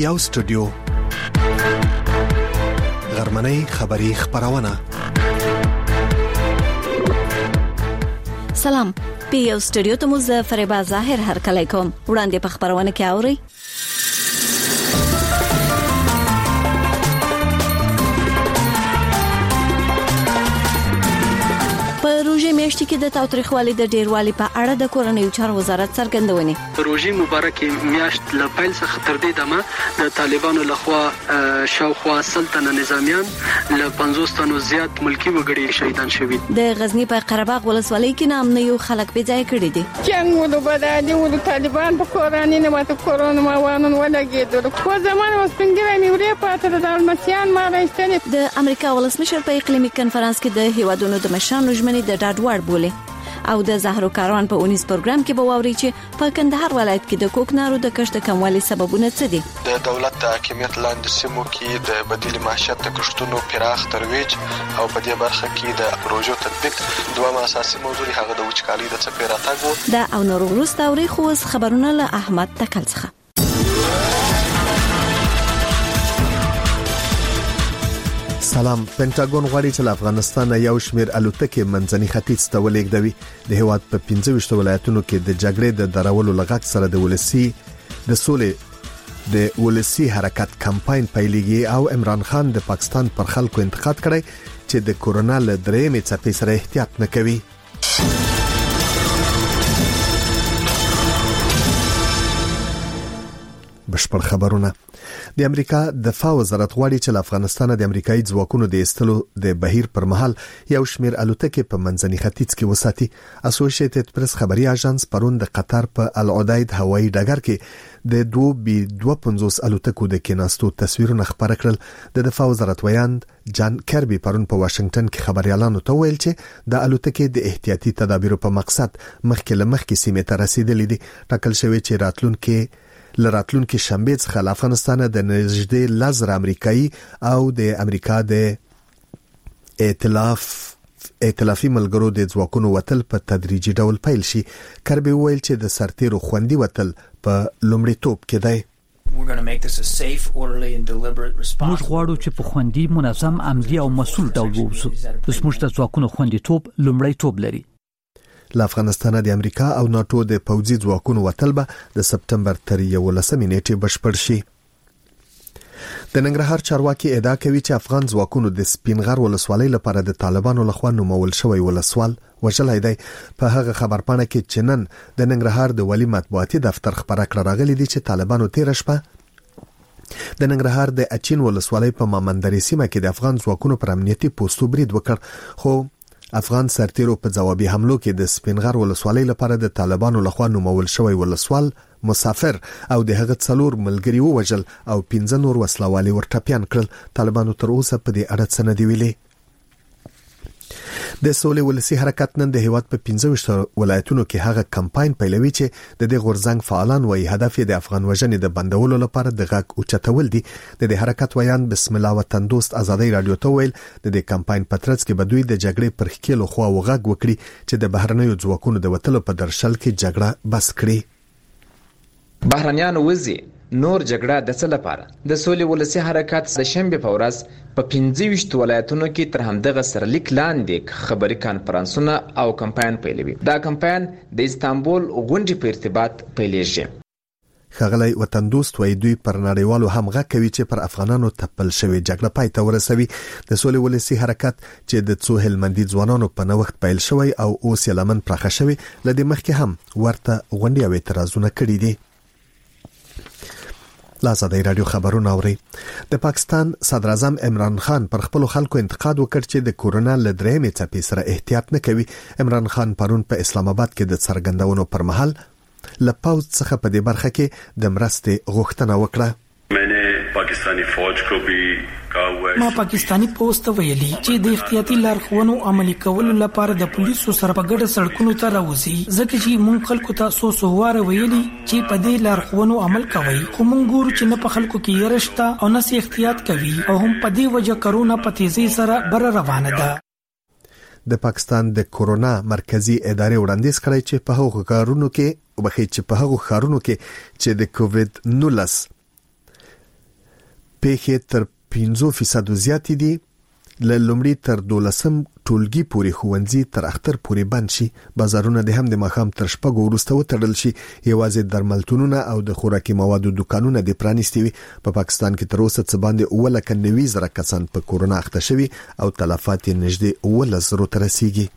یو سټوډیو غرمنۍ خبری خبرونه. سلام، په یو سټوډیو ته مو زه فریبا ظاهر هرکلی کوم. وړاندې په خبرونه کې اورئ. روژې میاشتې کې د تاوتریخوالي د ډیروالي په اړه د کورنیو چارو وزارت څرګندونې. روژې مبارکه میاشت له پیل څخه تر دې دمه د طالبانو لخوا شاوخوا 100 تنه نظامیان له 50 تنو زیات ملکی وګړي شهیدان شوي. د غزنی په قره باغ ولسوالۍ کې نامنیو خلک بې ځای کړي دي. جنگ ولو بدالي ولو طالبان په کورانی نه ماته کورونه ما وانن ولګېدل. خو زمان وسپنګرې میورې پاتې د المسیان ما راځنه. د امریکا ولسمشر په اقلیمي کنفرانس کې د هیوادونو د مشرانو ژمنې د ډاډوړ بوله او د زهرو کاروان په اونیز پروګرام کې به واوري چې په کندهار ولایت کې د کوکنارو د کښت کموالي سببونه څه دي. د دولت د حاکمیت لاندې سیمو کې د بدیل معیشت د کښتونو پراخ ترویج او په دې برخه کې د پروژو تطبیق دوه اساسي موضوع هغه د وچکالۍ د څپې راتګ دا او نور وروسته اوري خو خبرونه له احمد تکل څخه. سلام. پینټاګون غواړي چې افغانستان یو شمېر الوتکې منځني ختیځ ته ولېږدوي. د هیواد په 15 ولایتونو کې د جګړې د درولو لغت سره د ولسی حرکت کمپاین پیلېږي او عمران خان د پاکستان پر خلکو انتقاد کړی چې د کورونا له درېمې څپې سره احتیاط نه کوي. بشپړ خبرونه. د امریکا دفاع وزارت غواړي چې افغانستان د امریکایي ځواکونو د استلو د بهیر پر مهال یو شمېر الوتکې په منځني ختیځ کې وساتي. اسوسییټډ پریس خبري اژانس پرون د قطر په العدید هوایي ډګر کې د 250 الوتکو د کېناستو تصویرونه خبره کړل. د دفاع وزارت ویاند جان کربي پرون په واشنگټن کې خبريالانو ته ویل چې د الوتکې د احتیاطي تدابیرو په مقصد مخکې سیمه ته رسیدلې دي. ټاکل شوی چې راتلونکي شنبه څخه افغانستان د نږدې 1000 امریکایي او د امریکا د ائتلافي ملګرو د ځواکونو وتل په تدریجي ډول پیل شي. کربي ویل چې د سرتیرو خوندي وتل په لومړیتوب کې دی. موږ غواړو چې په خوندي، منظم، عملي او مسؤل ډول ووسو. زموږ د ځواکونو خوندیتوب لومړیتوب لري. له افغانستان د امریکا او ناتو د پوځي ځواکونو وتل به د سپتمبر تر 11 نیټې بشپړ شي. د ننګرهار چارواکي ادعا کوي چې افغان ځواکونو د سپینغر ولسوالۍ لپاره د طالبانو لخوا نومول شوی ولسوال وژلای دی. په هغه خبرپاڼه کې چې نن د ننګرهار د والي مطبوعاتي دفتر خبره کړه راغلي دي چې طالبانو تیر شپه د ننګرهار د اچین ولسوالۍ په مامندري سیمه کې د افغان ځواکونو پر امنیتي پوسټو برید وکړ. خو افغان سرتیرو په ځوابي حملو کې د سپینغر ولسوالۍ لپاره د طالبانو لخوا نومول شوی ولسوال مسافر او د هغه 4 ملګری ووجل او 15 نور وسلوالي ورټپیان کړل. طالبانو تر اوسه په دې اړه څه نه دی ویلي. د سولې ولسی حرکت نن د هیواد په 15 ولایتونو کې هغه کمپاین پیلوي چې د دې غورځنګ فعالان وایي هدف یې د افغان وژنې د بندولو لپاره د غاک اوچتول دي. د دې حرکت ویان بسم الله وطن دوست ازادي رادیو ته ویل د دې کمپاین په ترڅ کې بدوی د جګړې پر خکېلو خوا وغږ وکړي چې د بهرنیو ځواکونو د وټلو په درشل کې جګړه بس کړي. بهرنیان وځي نور جګړه د څه لپاره؟ د سولې ولسی حرکت د شنبه په ورځ په 15 ولایتونو کې تر همدغه سرلیک لاندې خبري کانفرنسونه او کمپاین پیلوي. دا کمپاین د استانبول غونډې په ارتباط پیلېږي. ښاغلی وطن دوست وایي دوی پر نړیوالو هم غږ کوي چې پر افغانانو تپل شوی جګړه پای ته ورسوي. د سولې ولسی حرکت چې د څو هلمندي ځوانانو په نوښت پیل شوی او اوس یې لمن پراخه شوی لدې مخکې هم ورته غونډې او اعتراضونه کړي دي. لازادی رادیو خبرونه اوري. د پاکستان صدر اعظم عمران خان پر خپل خلکو انتقاد وکړ چې د کورونا له درېمې څپې سره احتیاط نه کوي. عمران خان پرون په اسلام آباد کې د څرګندونو پر مهال له پوځ څخه په دې برخه کې د مرستې غوښتنه وکړه. ما پاکستانی پوسټ ویلي چې د احتیاطي لارښوونو عملي کولو لپاره د پولیسو سره په ګډه سړکونو ته راوځي. ځکه چې مونږ خلکو ته سوسواره ویلي چې په دې لارښوونو عمل کوي، خو مونږ ګورو چې نه په خلکو کې يرشته او نه احتیاط کوي او هم په دې وجه کرونا په تیزی سره بر روانه ده. د پاکستان د کورونا مرکزی ادارې وړاندیز کړی چې په هغو ښارونو کې چې د کووید 19 پیښې تر 15% زیات دي. له لومړي تر 12 ټولګي پورې ښوونځي تر اختر پورې بند شي. بازارونه د هم د ماښام تر شپږو وروسته وتړل شي. یوازې درملتونونه او د خوراکي موادو دکانونه د پرانیستي وي. په پاکستان کې تر اوسه څه باندې 90,000 کسان په کورونا اخته شوي او تلفات یې نږدې 11,000 ته رسیږي.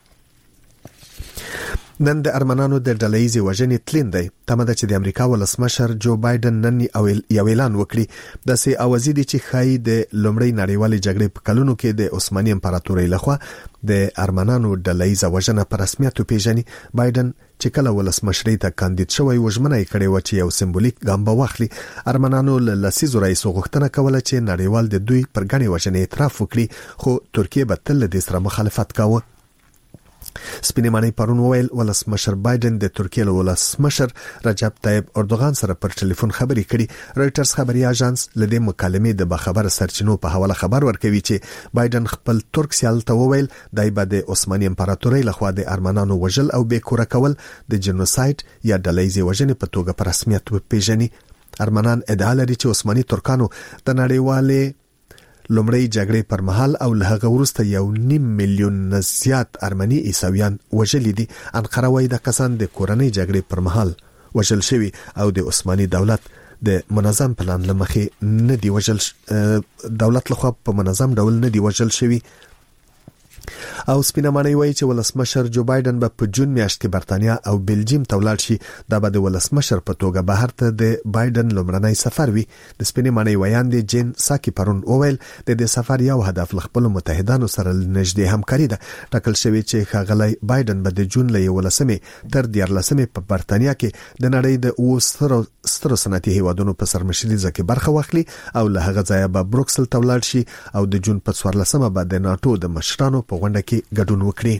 نن د ارمنانو د ډلهیزې وژنې تلین دی. تمه ده چې د امریکا ولسمشر جو بایدن نن یو اعلان وکړي. داسې اوازې دي چې ښایي د لومړۍ نړیوالې جګړې په کلونو کې د عثماني امپراتورۍ لخوا د ارمنانو ډلهیزه وژنه په رسمیت وپیژني. بایدن چې کله ولسمشرۍ ته کاندید شوی وژمنه یې کړې و چې یو سمبولیک ګام به واخلي. ارمنانو له لسیزو راهیسې غوښتنه کوله چې نړیوال د دوی پر ګڼې وژنې اعتراف وکړي، خو ترکیه به تل له دې سره مخالفت کاوه. سپینې معنی پرون وویل ولسمشر بایدن د ترکیه له ولسمشر رجب طیب اردوغان سره پر ټلیفون خبرې کړي. رويټرز خبري اژانس له دې مکالمې د باخبره سرچینو په حواله خبر ورکوي چې بایدن خپل ترک سیال ته وویل دای به د عثماني امپراتورۍ لخوا د ارمنانو وژل او بیکوره کول د جنوساید یا ډلهیزې وژنې په توګه په رسمیت وپیژني. ارمنان ادعا لري چې عثماني ترکانو د نړیوالې لومړی جګړې پر مهال او له هغه وروسته 1.5 میلیون زیات ارمني عیسویان وژلي دي. انقره وايي د کسان د کورنۍ جګړې پر مهال وژل شوي او د عثماني دولت د منظم پلان لمخې نه دی وژل دولت لخوا په منظم ډول نه دی وژل شوي. او سپینه معنی وایي چې ولسمشر جو بایدن به په جون میاشت کې برتانیا او بلجیم ته ولاړ شي. دا به د ولسمشر په توګه بهر ته د بایدن لومړنی سفر وي. د سپینه معنی ویاندې جین ساکی پرون اوویل د دې سفر یو هدف خپل متحدانو سره نږدې همکاري ده. ټاکل شوی چې ښاغلی بایدن به د جون له 11 تر 14 په برتانیا کې د نړۍ د سترو صنعتي هیوادونو په سرمشرۍ کې برخه واخلي او له هغه ځایه به بروکسل ته ولاړ شي او د جون په 14 به د ناتو د مشرانو په غونډه کې ګډون وکړي.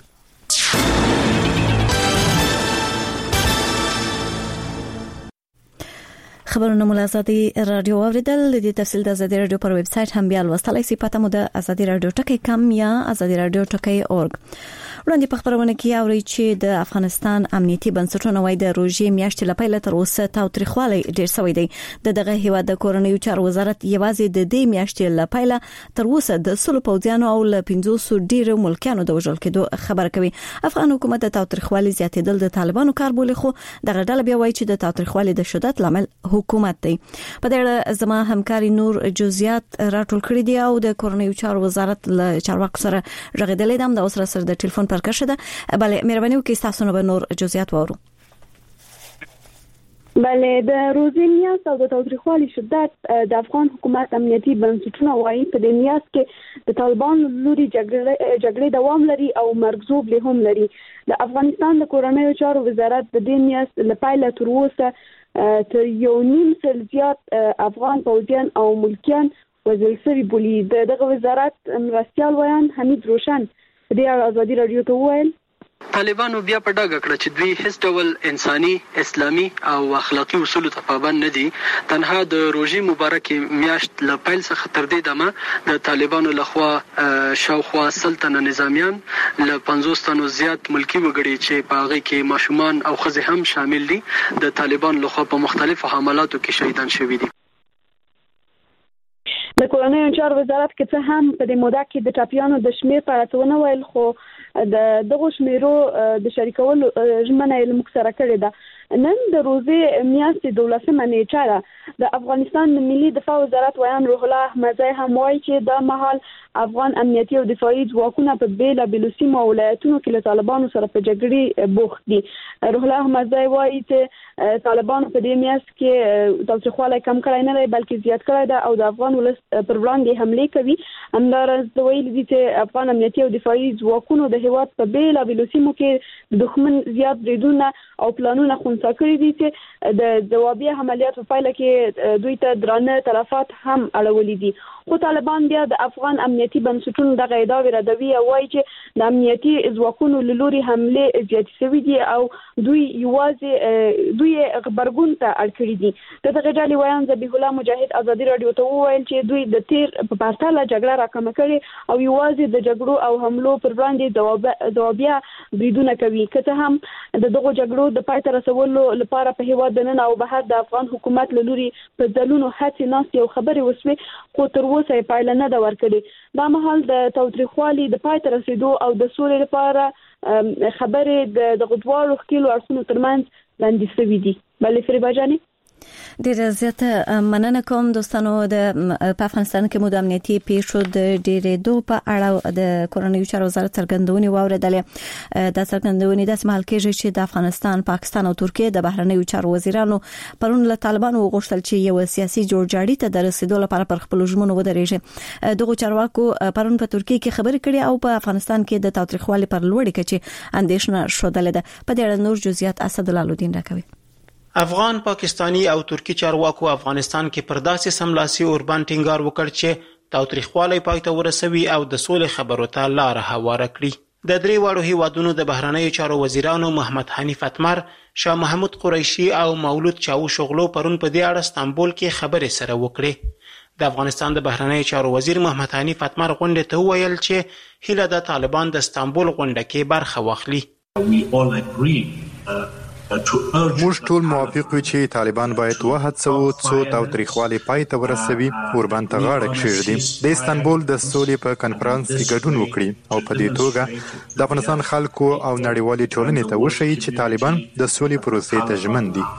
خبرونه ملازادي رادیو اوریدل. د تفصیل د ازادي رادیو پر ویب سټ هم بیا لوستلای شئ. پته مو د ازادي رادیو ټکی کم یا ازادي رادیو ټکی اورګ. وړاندې په خبرونه کې اوري چې د افغانستان امنیتي بنسټونه وايي د روژې میاشتې لپاره تر اوسه تاوتریخوالی ډیر شوی دی. دغه هیواد د کورنیو چارو وزارت یوازې د دې میاشتې لپاره تر اوسه د سلو پوځیانو او ل 500 ډیر ملکیانو د وژل کېدو خبر کوي. افغان حکومت د تاوتریخوالي زیاتېدل د طالبانو کار بولي، خو دغه ډله بیا وايي چې د تاوتریخوالي د شدت لامل حکومت دی. په دې اړه زما همکاري نور جزئیات راټول کړي دي او د کورنیو چارو وزارت له چارواکو سره غږېدلې ده. د اوسره سره د ټلیفون پر کرشه ده. بله مهرباني وکړئ تاسو نو به نور جزئیات وورو. بله د روزي میاشت او د تاوتریخوالي شدت د افغان حکومت امنیتي بنسټونه وايي په دې میاشت کې د طالبان لوري جګړې دوام لري او مرګزوب له هم لري. د افغانستان د کورنیو چارو وزارت د دې میاشت لپاره تر اوسه تر 1.5 زیات افغان پوځیان او ملکیان وژل شوي بولي. دغه وزارت مرستیال ویان حمید روشن د ازادي رادیو ته وویل طالبانو بیا په ډاګه کړه چې دوی هیڅ ډول انساني، اسلامي او اخلاقی اصولو ته پابند نه دي. تنها د روژې مبارکې میاشت له پیل څخه تر دې دمه د طالبانو لخوا شاوخوا 100 تنه نظامیان له 50 تنو زیات ملکی وګړي چې په هغه کې ماشومان او ښځې هم شامل دي د طالبانو لخوا په مختلفو حملاتو کې شهیدان شوي دي. د کورنیو چارو وزارت کې څه هم په دې موده کې د ټاپیانو د شمیر په اړه ونه ویل، خو د دغه شمیرو د شریکولو ژمنه یې موږ سره کړې ده. نن د روزې میاشتې 12 نیټه د افغانستان ملي دفاع وزارت ویان روح الله احمدزی هم وایي چې د مهال افغان امنیتي او دفاعي ځواکونه په بیلابیلو سیمو او ولایتونو کې له طالبانو سره په جګړې بوخت دي. روح الله احمدزی وایي چې طالبانو په دې میاشت کې تاوتریخوالی کم کړی نه دی بلکې زیات کړی دی او د افغان ولس پر وړاندې حملې کوي. همداراز ویلي دي چې افغان امنیتي او دفاعي ځواکونو د هیواد په بیلابیلو سیمو کې د دښمن زیات بریدونه او پلانونه خنثی کړي دي چې د جوابي عملیاتو په پایله کې دوی ته درانه تلفات هم اړولې دي. خو طالبان بیا د افغان امنیتي بنسټونو د غیدا وردوی وایي چې د امنیتي ځواکونو لوري حمله زیات شوې دي او دوی خبرګون ته اړ کړی دي. دغه ډلې وایي ذبیح الله مجاهد ازادي رادیو ته وویل چې دوی د تیر په پرتله جګړه راکمه کړې او یوازې د جګړو او حملو پر وړاندې ځوابیا بریدونه کوي. که څه هم دغه جګړو د پای ته رسولو لپاره په هیواد دننه او بهر د افغان حکومت لوري په ځلونو هڅې ناست یو خبرې وسوي خو تر اوسه یې پایله نه ده ورکړې. دا مهال د تاوتریخوالي د پای ته رسیدو او د سولې لپاره خبرې د غدوارو خکیلو اړخونو ترمنځ لاندې شوې دي. بلې فریبا جانې ډیره زیاته مننه کوم دوستانو. په افغانستان کې مو د امنیتي پیښو د ډیرېدو په اړه د کورنیو چارو وزارت څرګندونې واوریدلې. دا څرګندونې د سمال کېږي چې د افغانستان، پاکستان او ترکیه د بهرنیو چارو وزیرانو پرون له طالبانو وغوښتل چې یو سیاسي جوړجاړي ته د رسیدو لپاره پر خپل ژمنو ودرېږي. دغه چارواکو پرون په ترکیه کې خبرې کړې او په افغانستان کې د تاوتریخوالي پر لوړې کچې اندېښنه شودلې ده. په دې اړه نور جزئیات اسدالله الدین راکوي. افغان، پاکستانی او ترکی چارواکو افغانستان کې پر داسې سملاسي اوربان ټینګار وکړ چې تاوتریخوالی پای ته ورسوي او د سولې خبرو ته لار هواره کړي. د درې واړو هیوادونو د بهرنیو چارو وزیرانو محمد حنیف اتمر، شاه محمود قریشي او مولود چاوش اوغلو پرون په دې اړه استانبول کې خبرې سره وکړې. د افغانستان د بهرنیو چارو وزیر محمد حنیف اتمر غونډې ته وویل چې هیله د طالبان د استانبول غونډه کې برخه واخلي. موږ ټول موافق یو چې طالبان باید وهڅوي څو تاوتریخوالي پای ته ورسوي، اوربان ته غاړه کېږدي، د استانبول د سولې په کنفرانس کې ګډون وکړي او په دې توګه د افغانستان خلکو او نړیوالې ټولنې ته وښيي چې طالبان د سولې پروسې ته ژمن دي.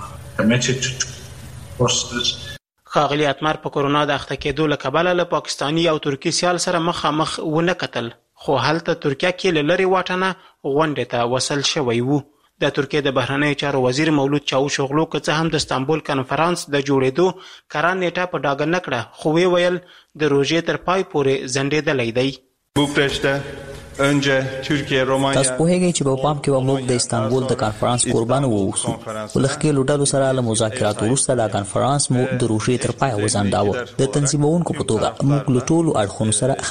ښاغلي اتمر په کورونا د اخته کېدو له کبله له پاکستاني او ترکي سیال سره مخامخ ونه کتل، خو هلته ترکیه کې له لرې واټنه غونډې ته وصل شوی وو. د ترکیه د بهرنیو چارو وزیر مولود چاوش اوغلو که څه هم د استانبول کنفرانس د جوړېدو کره نیټه په ډاګه نه کړه، خو ویل د روژې تر پای پورې ځنډېدلی دی. تاسو پوهیږئ چې په پام کې به موږ د استانبول د کنفرانس قربان ووسو. ولخکې لوډالو سره له مذاکراتو وروسته دا کنفرانس مو د روژې تر پای وځنډاوه. د تنظیمونکو په توګه موږ له ټولو اړخونو سره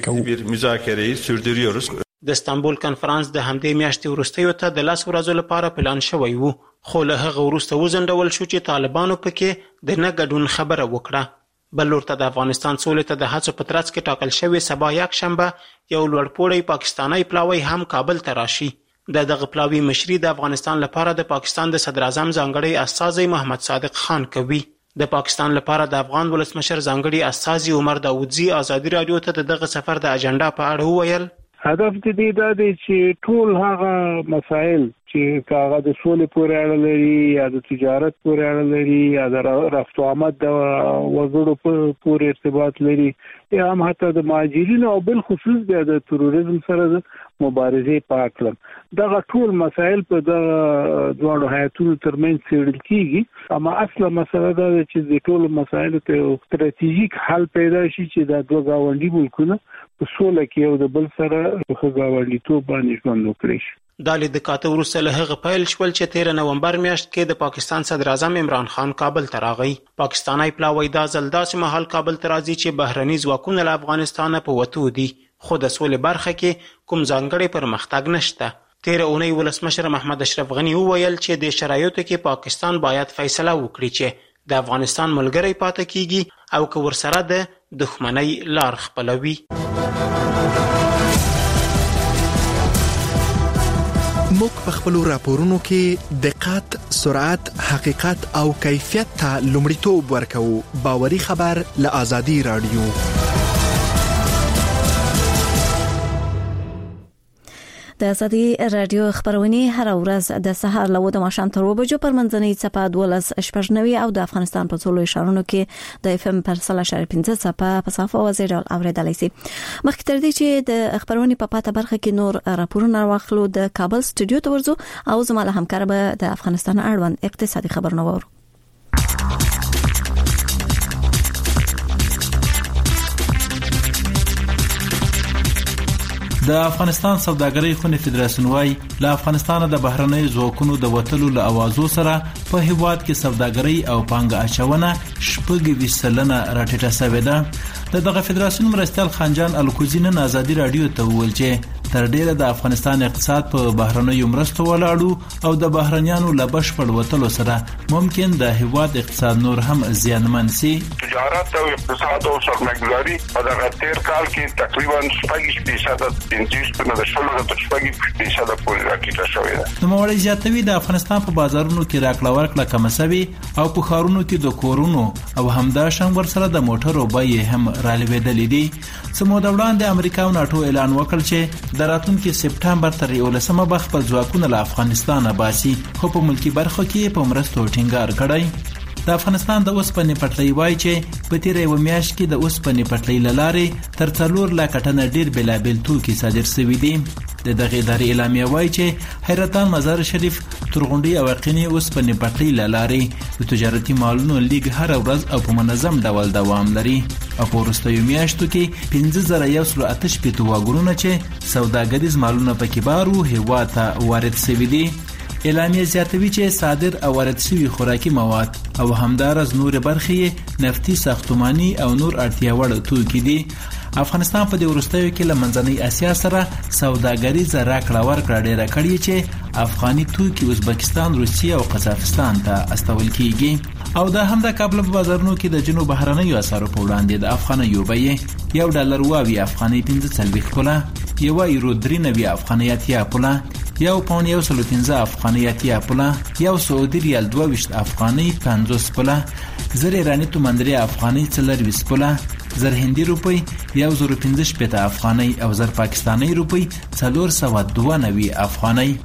خبرې کوو. د استانبول کنفرانس د همدې میاشتې وروستیو ته د 10 ورځو لپاره پلان شوی وو، خو له هغه وروسته وځنډول شو چې طالبانو پکې د نه ګډون خبره وکړه. بل لور ته د افغانستان سولې ته د هڅو په ترڅ کې ټاکل شوی سبا یک شنبه یو لوړپوړی پاکستانی پلاوی هم کابل ته راشي. دغه پلاوی مشري د افغانستان لپاره د پاکستان د صدر اعظم ځانګړی استازی محمد صادق خان کوي. د پاکستان لپاره د افغان ولسمشر ځانګړي استازی عمر داودزی ازادي رادیو ته دغه سفر د اجنډا په اړه وویل. هدف دې دا دی چې ټول هغه مسائل چې هغه د سولې پورې اړه لري یا د تجارت پورې اړه لري یا د رفت و آمد د وګړو پورې ارتباط لري یا هم حتی د مهاجرینو او بل خصوص د تروریزم سره مبارزې په اړه دغه ټول مسائل په د دوه هیاتونو ترمنځ څېړل کیږي. اما اصله مسله دا ده چې د ټول مسایلو ته استراتیژیک حل پیدا شي چې د دوه گاونډي ملکونه په سوله کې یو د بل سره په گاونډیتوب باندې ژوند وکړي. دا لید کاته وروسته له هغه پیل شول چې 13 نومبر میاشت کې د پاکستان صدر اعظم عمران خان کابل ته راغی. پاکستاني پلاوی دا ځل داسې مهال کابل ته راځي چې بهرني ځواکونه له افغانستان په وتو دي، خو د سولې برخه کې کوم ځانګړی پرمختګ نشته. 13 اونۍ ولسمشر محمد اشرف غنی وویل چې د شرایطو کې پاکستان باید فیصله وکړي چې د افغانستان ملګری پاتې کیږي او که ورسره د دښمنۍ لار خپلوي. موږ په خپل راپورونو کې دقت، سرعت، حقیقت او کیفیت ته لومړیتوب ورکوو. باوري خبر له آزادي رادیو. د آزادي رادیو خبرونه هر ورځ د سهار له 2 ماښام تر 2 بجو پر منځنۍ صفه 12:90 او د افغانستان په ټولو اشارونو کې د FM پر 3.5 صفه په صفه وزیر اوریدلای شي. مخکې تر دې چې د خبرونه په پاته برخه کې نور راپورونه واخلو، د کابل سټوډیو ته ورځو او زموږ همکار به د افغانستان اړوند اقتصادي خبرونه وورو. د افغانستان سوداګرۍ خونې فدراسیون وايي له افغانستان د بهرنۍ ځواکونو د وټلو له اوازو سره په هیواد کې سوداګرۍ او پانګه اچونه 20% راټیټه شوې ده. دغه فدراسیون مرستیال خانجان الکوزی نن آزادي رادیو ته وویل چې تر ډیره د افغانستان اقتصاد په بهرنیو مرستو ولاړو او د بهرنیانو له بشپړ وټلو سره ممکن د هیواد اقتصاد نور هم زیانمن شي. تجارت او اقتصاد او سرمایه‌ګذاري په دغه تیر کال کې تقریبا 6% انکریز په شلو د 6% پورې راټیټه شوې ده. نوموړی زیاتوي د افغانستان په بازارونو کې راکړه ورکړه کمه شوې او په ښارونو کې د کورونو او همداشان ورسره د موټرو بیې هم رالوېدلې دي. سمو د وړاندې امریکا او ناتو اعلان وکړ چې د راتلونکي سپټمبر تر 11مه به خپل ځواکونه له افغانستانه باسي، خو په ملکی برخو کې په مرستو ټینګار کړی. د افغانستان د اوسپنې پټلۍ وایي چې په تیره یوه میاشت کې د اوسپنې پټلۍ له لارې تر 4 لکه ټنه ډیر بېلابېل توکي صادر شوي دي. د دغې ادارې اعلامیه وایي چې حیرتان، مزار شریف، تورغونډۍ او یقیني اوسپنې پټلۍ له لارې د تجارتي مالونو لیږد هره ورځ او په منظم ډول دوام لري او په وروستیو میاشتو کې 5188 واګونونه چې سوداګریز مالونه پکې بارو هیواد ته وارد شوي دي. اعلامیه زیاتوي چې صادر او وارد شوي خوراکي مواد او همدارس نور برخې نفتي، ساختماني او نور اړتیا وړ توکي دي. افغانستان په دې وروستیو کې له منځنۍ اسیا سره سوداګریزه راکړه ورکړه ډیره کړې چې افغاني توکي ازبکستان، روسیه او قزاقستان ته استول کیږي. او د هم د کابل په بازارونو کې د جنوب بهرنیو اسعارو په وړاندې د افغانیو بیې $1 واوي افغاني 45 پوله، €1 93 افغاني 80 پوله، £1.15 افغاني 80 پوله، یو سعودي ریال 22 افغاني 50 پوله، زر ایرانی تومندري افغاني 40 پوله، زر هندي روپی 1015 افغاني او زر پاکستاني روپی 492 افغاني.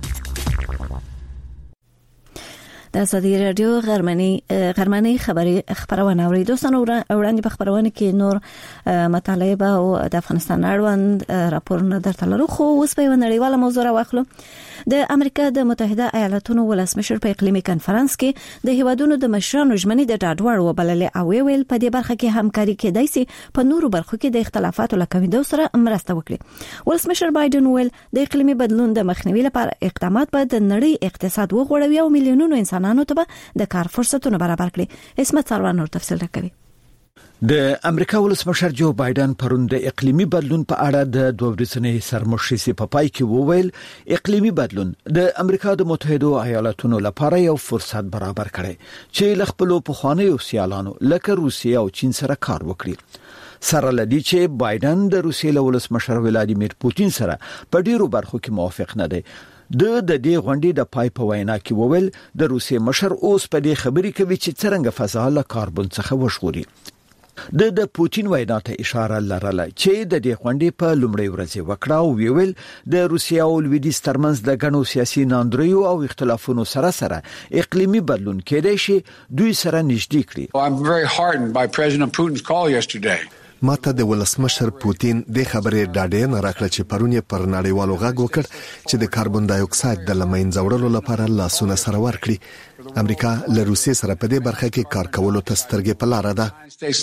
د ازادي رادیو غرمنۍ خبرونه اوري. دوستانو وړاندې په خبرونه کې نور مطالب او د افغانستان اړوند راپورونه درته لرو، خو اوس په نړیواله موضوع راوخلو. د امریکا د متحده ایالاتونو ولسمشر په اقلیمي کنفرانس کې د هیوادونو د مشرانو ژمنې د ډاډوړ وبللې او ویل په دې برخه کې همکاري کېدای شي په نورو برخو کې د اختلافاتو لکويدو سره مرسته وکړي. ولسمشر بایدن ویل د اقلیمي بدلون د مخنیوي لپاره اقدامات به د نړۍ اقتصاد وغوړوي او میلیونونو انسانانو ته به د کار فرصتونه برابر کړي. اسمت سروان نور تفصیل راکوي. د امریکا ولسمشر جو بایدن پرون د اقلیمي بدلون په اړه د 2 ورځنۍ سرمشري په پای کې وویل اقلیمي بدلون د امریکا د متحده ایالاتونو لپاره یو فرصت برابر کړي چې خپل پخوانیو سیالانو لکه روسیه او چین سره کار وکړي. سره لدی چې بایدن د روسیې له ولسمشر ولادیمیر پوتین سره په ډیرو برخو کې موافق نه دی. د دې غونډې د پای په وینا کې وویل د روسیې مشر اوس په دې خبرې کوي چې څنګه فضا له کاربن څخه وژغوري. د پوتین وینا ته اشاره لرله چې د دې غونډې په لومړۍ ورځ وکړه او ویل د روسیې او لویدیځ ترمنځ د غنو سیاسي ناندریو او اختلافونو سره اقلیمي بدلون کېدای شي دوی سره نږدې کړي. I'm very heartened by President Putin's call yesterday. ماته د ولسمشر پوتین د خبرې ډاډه نه راکړه چې پرونی پر نړیوالو غږ وکړ چې د کاربن ډای اکساید د لمنځه وړلو لپاره لاسونه سره ورکړي. امریکا له روسیې سره په دې برخه کې کار کولو ته سترګې په لار ده.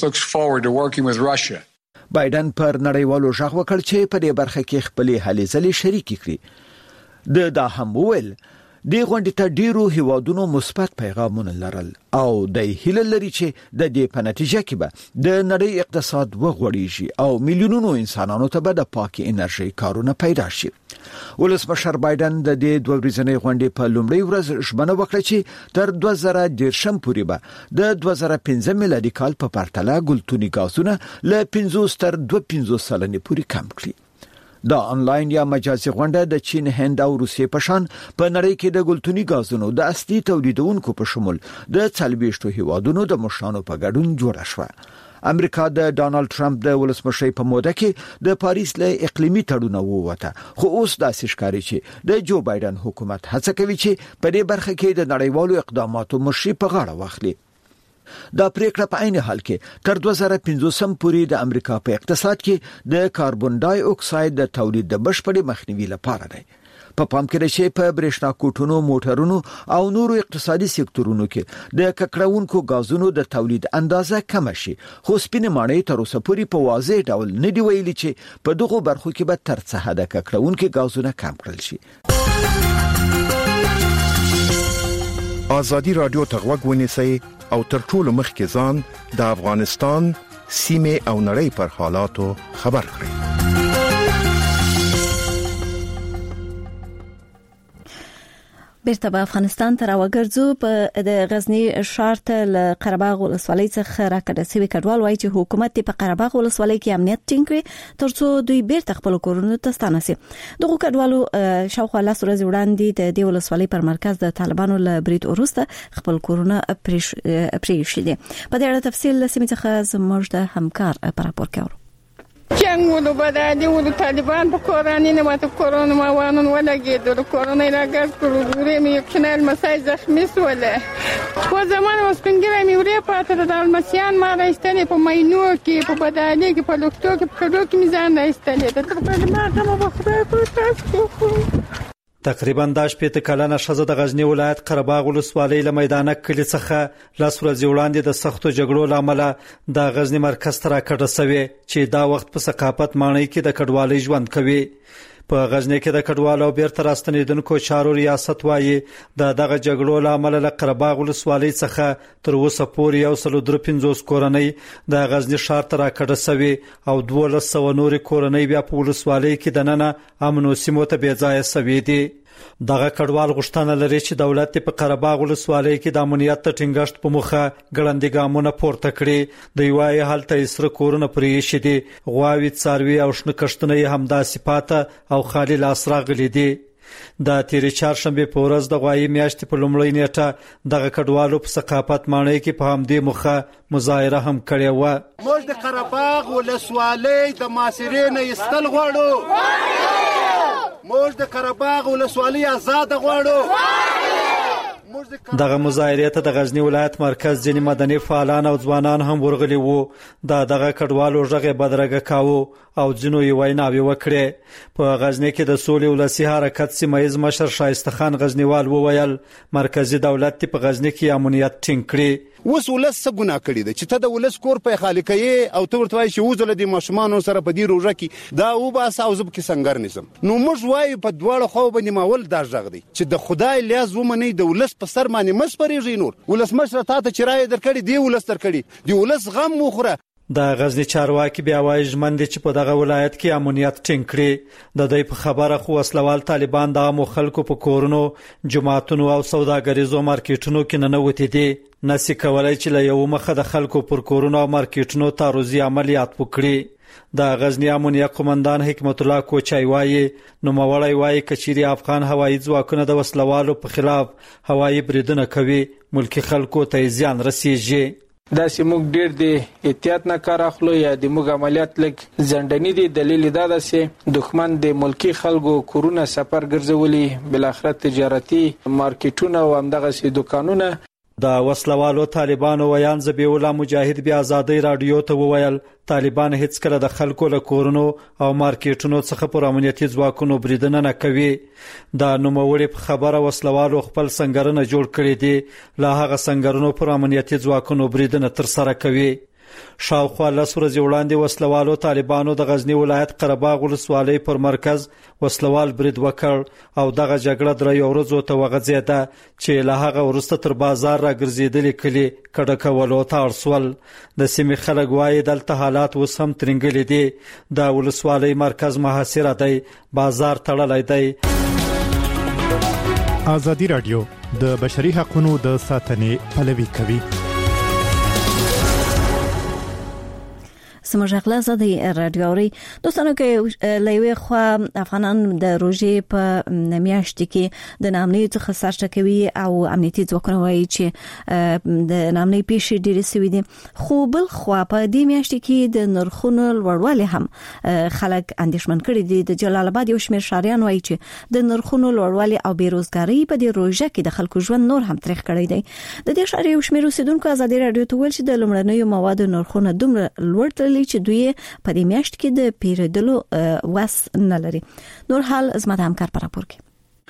بایدن پر نړیوالو غږ وکړ چې په دې برخه کې خپل هلې ځلې شریک کړي. دا هم وویل د غونډې ته ډیرو هیوادونو مثبت پیغامونه لرل او د هیله لري چې د دې په نتیجه کې به د نړۍ اقتصاد وغوړیږي او میلیونونو انسانانو ته به د پاکي انرژي کارونه پیدا شي. ولسمشر بایدن د دې 2 ورځنۍ غونډې په لومړۍ ورځ ژمنه وکړه چې تر 2010 پورې به د 2015 میلادي کال په پرتله ګلتوني غازونه له 50 تر 250 سلنې پورې کم کړي. دا انلاین یا مجازي غونډه د چین، هند او روسیې په شان په نړۍ کې د ګلتوني غازونو د اصلي تولیدونکو په شمول د 40 هیوادونو د مشرانو په ګډون جوړه شوه. امریکا د ډانلډ ټرمپ د ولسمشرۍ په موده کې د پاریس له اقلیمي تړون ووته، خو اوس داسې ښکاري چې د جو بایدن حکومت هڅه کوي چې په دې برخه کې د نړیوالو اقداماتو مشري په غاړه واخلي. دا پریکړه په عین حال کې تر 2015 پورې د امریکا په اقتصاد کې د کاربن ډای اکساید د تولید د بشپړ مخنیوي لپاره ده. په پام کې لري په برېښنا کوټونو موټرونو او نورو اقتصادي سکتورونو کې د ککړونکو غازونو د تولید اندازه کم شي خو سپینې ماڼۍ تر اوسه پورې په واضح ډول نه دی ویلي چې په دغه برخو کې به تر څه حد ککړونکو غازونه کم کړل شي. ازادي رادیو ته غوږ ونیسئ او تر ټولو مخکې ځان د افغانستان سیمه او نړۍ پر حالاتو خبر کړئ. بیرته به افغانستان ته راوګرځو. په د غزنی ښار ته له قرهباغ ولسوالۍ څخه راکړه شوی کډوال وایي چې حکومت په قرهباغ ولسوالۍ کې امنیت ټینګ کړي ترڅو دوی بیرته خپل کورونو ته ستانه شي. دغه کډوالو شاوخوا 10 ورځې وړاندې د دې ولسوالۍ پر مرکز د طالبانو له برید وروسته خپل کورونه پریښي دي. په دې اړه تفصیل لسمې څخه زموږ د همکار پر راپور کوي. جنگ ولو بدادی ولو طالبان په کورانی نه ماته کرونا ما وانون ولګیدل کرونا راګر کړو دوی مې یو کنال مسای زخمی سوله په زمان وسپنګره مې ورې پاتره د المسیان ما راستنې په مینو کې په بدادی کې په لوکتو کې په کډو کې میزان راستنې ته ما ته مخبر کړو تاسو. تقریبا د 15 کلنه ښځه د غزنی ولایت قرهباغ ولسوالۍ له میدانه کلی څخه 10 ورځې وړاندې د سختو جګړو لامل د غزنی مرکز ته راکړه شوې چې دا وخت په ثقافت ماڼۍ کې د کډوالۍ ژوند کوي. په غزنی کې د کډوالو بیرته راستنیدونکو چارو ریاست وایي دغه جګړو لامل له قرهباغ ولسوالۍ څخه تر اوسه پورې 153 کورنۍ د غزنی ښار ته راکړه شوې او 1200 نورې کورنۍ بیا په ولسوالۍ کې د ننه امن او سیمو ته بې ځایه شوې دي. دغه کډوال غوښتنه لري چې دولت په قرهباغ ولسوالۍ کې د امنیت ټینګښت په مخه ګړندې ګامونه پورته کړي. د یوای حالت سره کورونه پرې شي دي غواوی څاروي او شنه کښتونه همدا صفاته او خالي لاس راغلي دي. د تیرې چهارشنبه په ورځ د غوایي میاشتې په لومړۍ نیټه دغه کډوالو په ثقافت ماڼۍ کې په همدې مخه مظاهره هم کړې و. موږ د قرهباغ ولسوالۍ د محاصرې نه ایستل غواړو. موږ د قرهباغ ولسوالۍ آزاد غواړو. دغه مظاهرې ته د غزنی ولایت مرکز ځینې مدني فعالان او ځوانان هم ورغلي وو. دغه کډوالو ژغه بدرګه کاوه او ځینو یې ویناوې وکړې. په غزنی کې د سولې ولسی حرکت سیمایز مشر شایسته خان غزنیوال وویل مرکزی دولت په غزنی کې امنیت ټینګ کړي. اوس ولس څه ګناه کړی دی چې ته د ولس کور په خالقې او ته ورته وایي چې وزله د ماشومان سره په دې روزه کې دا او با ساوزب کې څنګه نسم. نو موږ وایو په دواړو خو باندې ماول دا ژغ دی چې د خدای لیاز ومني د ولس په سر باندې مسپریږي. نور ولس مشر ته چرای درکړي دی ولس درکړي دی ولس غم وخوره. د غزنی چارواکي بیا وایي ژمن دي چې په دغه ولایت کې امنیت ټینګ کړي. د دوی په خبره خو وسلوال طالبان د عامو خلکو په کورونو جماعتونو او سوداګریزو مارکیټونو کې ننوتي دي. نسی کولای چې له یو مخه د خلکو پر کورونو او مارکیټونو تعرضي عملیات وکړي. د غزنی امنیه قومندان حکمت الله کوچای وایي نو مولای وایي کچيري افغان هوایي ځواکونه د وسلوالو په خلاف هوایي بریدونه کوي ملکی خلکو ته زیان رسیږي. دا سیموږ ډیر دی احتیاط نه کار اخلو یا د موږ عملیات لګ زندنی دي. دلیل دا ده چې دښمن د ملکی خلکو کورونه سفر ګرځولي بل اخر تجارتي مارکیټونه او همدغه سي دکانونه. د وسلوالو طالبانو ویان زبیولا مجاهد بیا آزادۍ رادیو ته وویل طالبان هیڅ کله د خلکو له کورونو او مارکیټونو څخه پر امنیتي ځواکونو بریدنه نه کوي. د نوموړي په خبره وسلوالو خپل سنگرونه جوړ کړي دي له هغه سنگرونو پر امنیتي ځواکونو بریدنه تر سره کوي. شاوخوا 10 ورځې وړاندې وسلوالو طالبانو د غزنی ولایت قرهباغ ولسوالۍ پر مرکز وسلوال برید وکړ او دغه جګړه درې ورځو ته وغځېده چې له هغه وروسته تر بازار راګرځېدلې کلی کډه کولو ته اړ شول. د سیمې خلک وایي دلته حالات اوس هم ترنګلي دي. د ولسوالۍ مرکز محاصره دی بازار تړلی دی. ازادي رادیو د بشري حقوقو د ساتنې پلوي کوي. سمجھ اغلا زده رادیوري دوستانو کې لوي خو افغانان د روزي په میاشت کې د نامنۍ څخه سرچ کوي او امنیتي ځواکونه وایي چې د نامنۍ پیښې ډېرې سوي دي. خو بل خو په دې میاشت کې د نرخونو لوړوالی هم خلک اندېښمن کړي دي. د جلال آباد یو شمېر ښاریان وایي چې د نرخونو لوړوالی او بیروزګاری په دې روزه کې د خلکو ژوند نور هم تریخ کړی دی. د دې ښار یو شمېر اوسیدونکو ازادي رادیو ته ویل چې د لومړنیو موادو نرخونه دومره لوړ چې دوی په دې میاشت کې د پیریدلو وس نه لري. نور حال زما د همکار پر راپور کې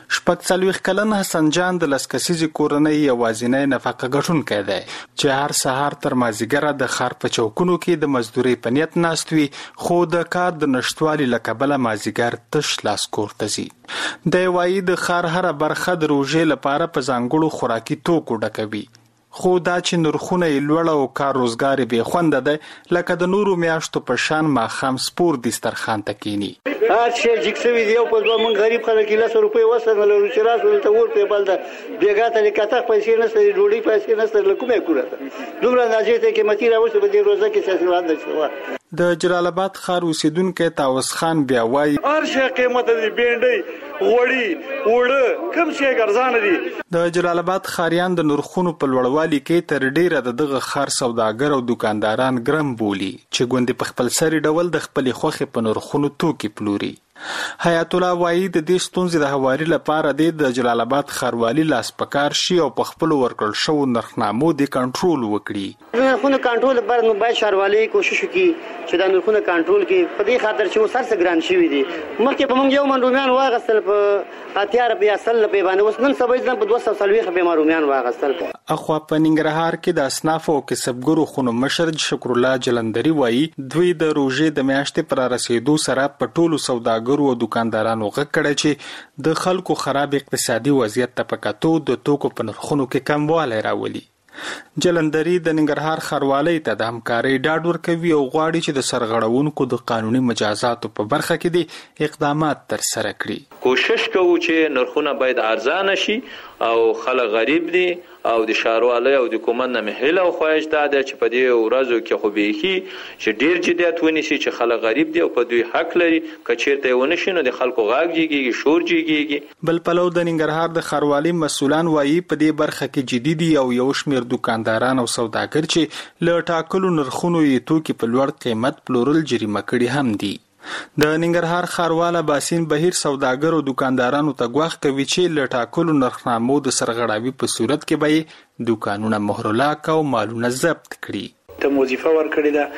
40 کلن حسن جان د لسکسیزي کورنۍ یوازینی نفقه ګټونکی دی چې هر سهار تر مازیګره د ښار په چوکونو کې د مزدوري په نیت ناست وي، خو د کار د نشټوالي له کبله مازیګر تش لاس کور ته ځي. دی وایي د ښار هره برخه د روژې لپاره په ځانګړو خوراکي توکو ډکوي، خو دا چې نرخونه یې لوړ او کار روزګار یې بې خونده دی، لکه د نورو میاشتو په شان ماښام سپور دسترخوان ته کیني. هر شی جګ شوي دي او په دوه موږ غریب خلک 10 روپۍ وسنه لرو چې راسو دلته ورته بل ده بیګا ته کته پیسې نشته، ډوډۍ پیسې نشته، له کومه کوره دومره اندازې ته قیمتي راوځي په دې روزه کې سیاسي وړاندې شو. د جلال آباد ښار اوسیدونکو طاووس خان بیا وایي هر شی قیمت دی، بینډۍ، غوړي، وړه، کوم شی ګرځانه دي. د جلال آباد ښاریان د نرخونو په لوړوالي کې تر ډیره د دغه ښار سوداګر او دکانداران ګرم بولي چې ګوندې په خپل سری ډول د خپلې خوښې په نرخونو توکي پلوري. حیات الله وایي د دې ستونزې د هواري لپاره د جلال آباد ښاروالي لاس پکار شي او په خپلو ورکړل شوو نرخنامو د کنټرول وکړي. د نرخونو کنټرول لپاره نو باید ښاروالي کوشش وکړي چې د نرخونو کنټرول کړي، په دې خاطر چې اوس هر څه ګران شوي دي. مخکې په موږ 1 من رومیان واغستل په 80 روپۍ اصل په باندې، اوس نن سبا ځم په 240 روپۍ رومیان واغستل. اخوا په ننګرهار کې د اصناف او کسبګرو خونو مشر شکر الله جلندري وایي دوی د روژې د میاشتې پر رسیدو سره په ټولو سوداګرو او دکاندارانو غږ کړی چې د خلکو خراب اقتصادي وضعیت ته په کتو د توکو په نرخونو کې کموالی راولي. جلندري د ننګرهار ښاروالۍ ته د همکارۍ ډاډ ورکوي او غواړي چې د سرغړونکو د قانوني مجازاتو په برخه کې د اقدامات ترسره کړي. کوشش کوو چې نرخونه باید ارزانه شي او خلک غریب دي او د ښاروالۍ او د حکومت نه مهله او خواهش دا ده چې په دې ورځو کې خو بیخي چې ډیر جدیت ونیسي چې خلک غریب دي او په دوی حق لري، که چیرته یې ونه شي نو د خلکو غږ جګیږي، شور جګیږي. بل پلو د ننګرهار د ښاروالۍ مسؤلان وایي په دې برخه کې جدي دي او یو شمېر دکانداران او سوداګر چې له ټاکلو نرخونو یې توکي په لوړ قیمت پلورل جریمه کړي هم دي. د ننګرهار ښاروال باسین بهیر سوداګر او دکاندارانو ته ګواښ کوي چې له ټاکلو نرخنامو د سرغړاوي په صورت کې به دکانونه مهرلاک او مالونه ضبط کړي. ته وظیفه ورکړې ده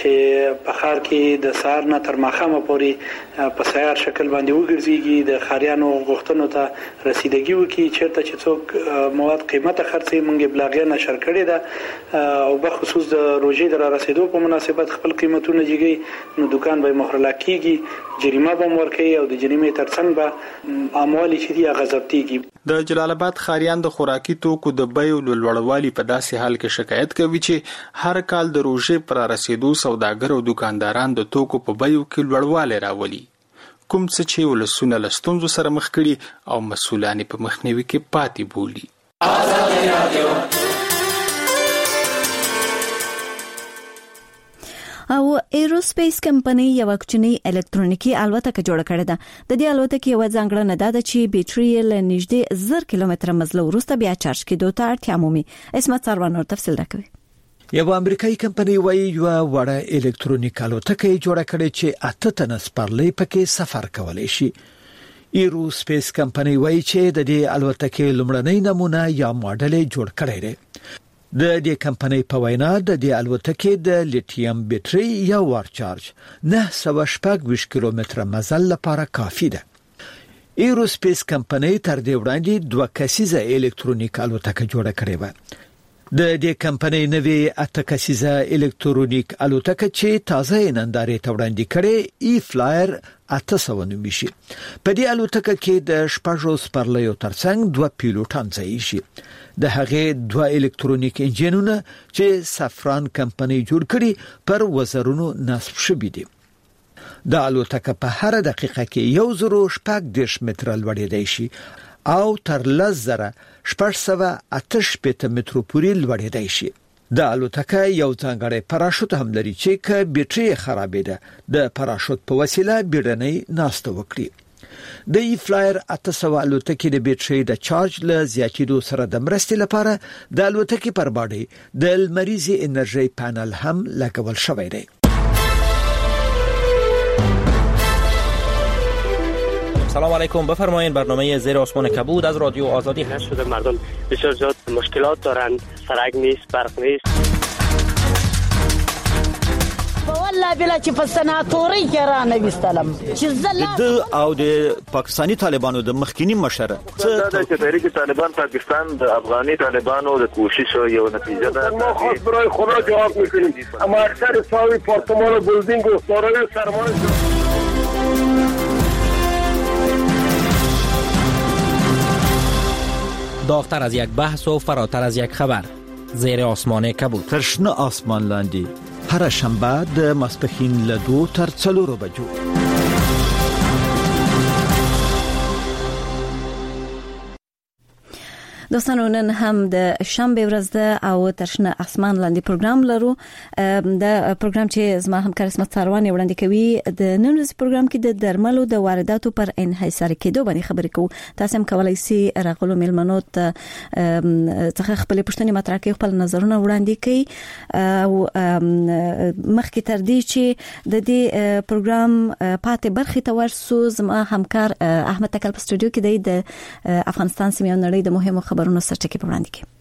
چې په ښار کې د سهار نه تر ماښامه پورې په سیار شکل باندې وګرځېږي، د ښاریانو غوښتنو ته رسیدګي وکړي. چېرته چې څوک مواد قیمته خرڅوي موږ یې بلاغیه نشر کړې ده او بخصوص د روژې د رارسېدو په مناسبت خپل قیمتونه جګوي نو دکان به مهرلاک کېږي، جریمه به هم ورکوي او د جریمې ترڅنګ به اموال چې دي هغه ضبطېږي. د جلال آباد ښاریان د خوراکي توکو د بیو لوړوالي په داسې حال کې شکایت کوي چې هر کال د روژې پر رسیدو سوداګر او دکانداران د توکو په بیو کې لوړوالی راولي، کوم څه چې ولسونه له ستونزو سره مخ کړي او مسؤلان په مخنیوي کې پاتې بولي. او ایروسپیس کمپنۍ یو کوچنی الکترونیکی الوتکه جوړه کړې ده. د دې الوتکې یو ځانګړنه ده چې بیټرۍ له نږدې 1000 کیلومتره مزل وروسته بیا چارج کېدو ته اړتیا مومي. اسمت سروانور تفصیل راکوي. یو امریکایي کمپنۍ وایي یو وړه الکترونیک الوتکه جوړه کړې چې 8 تنه سپرلۍ پکې سفر کولای شي. ایروسپیس کمپنۍ وایي چې د دې الوتکې لومړنی نمونه یا ماډل جوړ کړی دی. د دې کمپنۍ په وینا د دې الوتکې د لیتیم بیټرۍ یا وار چارج 920 کیلومتره مزل لپاره کافي ده. ایروسپیس کمپنۍ تر دې وړاندې 2 کسیزه الکترونیک الوتکه جوړه کړې و. د دې کمپنۍ نوې 8 کسیزه الکترونیک الوتکه چې تازه نندارې ته وړاندې کړي ای فلایر 800 نومي شي. په دې الوتکه کې د شپږو سپرلیو ترڅنګ 2 پیلوټان ځای شي. د هغه 2 الکترونیک انجینونه چې سافران کمپنۍ جوړ کړي پر وزرونو نصب شوي دي. د الوتکه په هر دقیقه کې 1080 متره لوړېدای شي او تر 10688 مترو پورې لوړېدای شي. د الوتکه یو ځانګړی پاراشوت هم لري چې که بیټرۍ خرابېده د پاراشوت په وسیله بیړنۍ ناسته وکړي. د ای فلایر 800 الوتکې د بیټرۍ د چارج له زیاتېدو سره د مرستې لپاره د الوتکې پر باډي د لمریزي انرژي پانل هم لګول شوی دی. سلام علیکم، بفرمایید. برنامه زیر آسمان کبود از رادیو آزادی هست. مردم بسیار زیاد مشکلات دارند، سرک نیست، برق نیست. والله بلا چې په سناتوري کې را نه وستلم چې د او د پاکستانی طالبانو د مخکینی مشر څه د تحریک طالبان پاکستان د افغاني طالبانو د کوشش یو نتیجه ده. ما خاص برای خدا جواب میکنیم اما اکثر ساوی پارتمان و بلدینگ و سارای سرمایه. داغتر از یک بحث و فراتر از یک خبر، زیر آسمان کبود. ترشنه آسمان لاندی هر شنبه د ماسپښین له 2 تر 4 بجو. دوستانو نن هم د شنبه ورځ ده او ترشنه اسمان لاندې پروګرام لرو. د پروګرام چې زما همکار اسمت ساروان وړاندې کوي د نن ورځ پروګرام کې د درملو د وارداتو پر انحصار کېدو باندې خبرې کوو. تاسو هم کولای شئ راغلو میلمنو ته څخه خپل پوښتنې مطرح کړئ، خپل نظرونه وړاندې کړئ او مخکې تر دې چې د دې پروګرام پاتې برخې ته ورسو، زما همکار احمد تکل په استودیو کې د افغانستان سیمې او نړۍ د مهمو خبرونو سرچکه په وړاندې کې.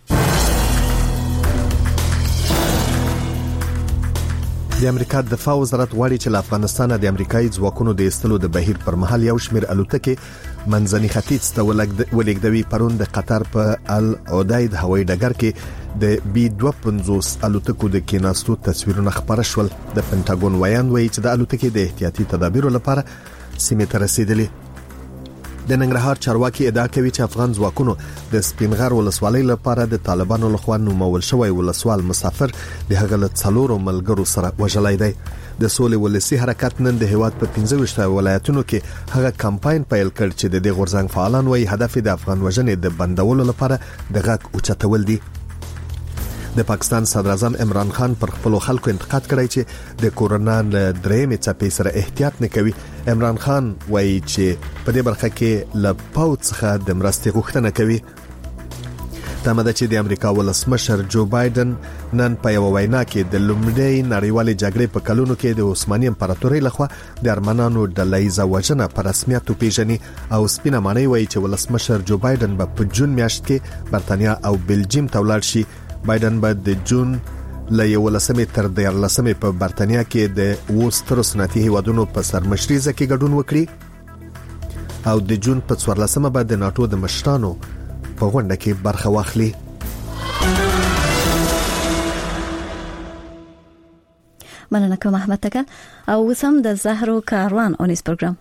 د امریکا دفاع وزارت غواړي چې له افغانستان د امریکایي ځواکونو د ایستلو د بهیر پر مهال یو شمېر الوتکې منځني ختیځ ته ولېږدوي. پرون د قطر په العدید هوایي ډګر کې د B-52 الوتکو د کېناستو تصویرونه خپاره شول. د پنټاګون وایان وایي چې د الوتکې د احتیاطي تدابیرو لپاره سیمې ته رسیدلې. د ننګرهار چارواکي ادعا کوي چې افغان ځواکونو د سپینغر ولسوالۍ لپاره د طالبانو لخوا نومول شوی ولسوال مسافر د هغه له 4 ملګرو سره وژلای دی. د سولې ولسی حرکت نن د هیواد په 15 ولایتونو کې هغه کمپاین پیل کړ چې د غورځنګ فعالان وایي هدف د افغان وژنې د بندولو لپاره د غږ اوچتول دي. د پاکستان صدر اعظم عمران خان پر خپل خلکو انتقاد کړی چې د کورونا له درېمې څپې سره احتیاط نه کوي. عمران خان وایي چې په دې برخه کې له پاوڅ څخه د مرستې غوښتنه کوي. تمه چې د امریکا ولسمشر جو بایدن نن په یو وینا کې د لومړۍ نړیوالې جګړې په کلونو کې د عثماني امپراتورۍ لخوا د ارمنانو ډلهییزه وژنه په رسمیت وپیژني او سپینه معنی وایي چې ولسمشر جو بایدن په جون میاشت کې برتانیا او بلجیم ته ولاړ شي. بایدن به د جون له 11 تر 14 په برتانیا کې د وستر صنعتي هیوادونو په سرمشريزه کې ګډون وکړي او د جون په 14 به د ناتو د مشرانو په غونډه کې برخه واخلي. مننه کوم احمد تکل او وسم د زهرو کاروان اونیس پروګرام.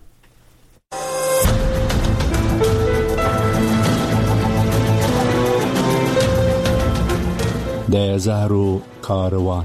د زهرو کاروان.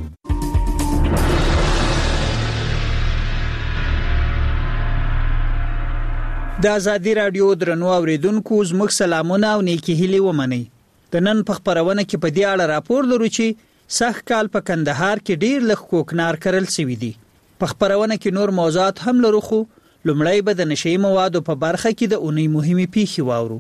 د ازادي رادیو درنو اوریدونکو زموږ سلامونه او نیکی هیلې ومنئ. د نن په خبرونه کې په دې اړه راپور لرو چې سخت کال په کندهار کې ډیر لږ کوکنار کرل شوی دی. په خبرونه کې نور موضوعات هم لرو، خو لومړی به د نشئی موادو په برخه کې د اونۍ مهمه پیښې واورو.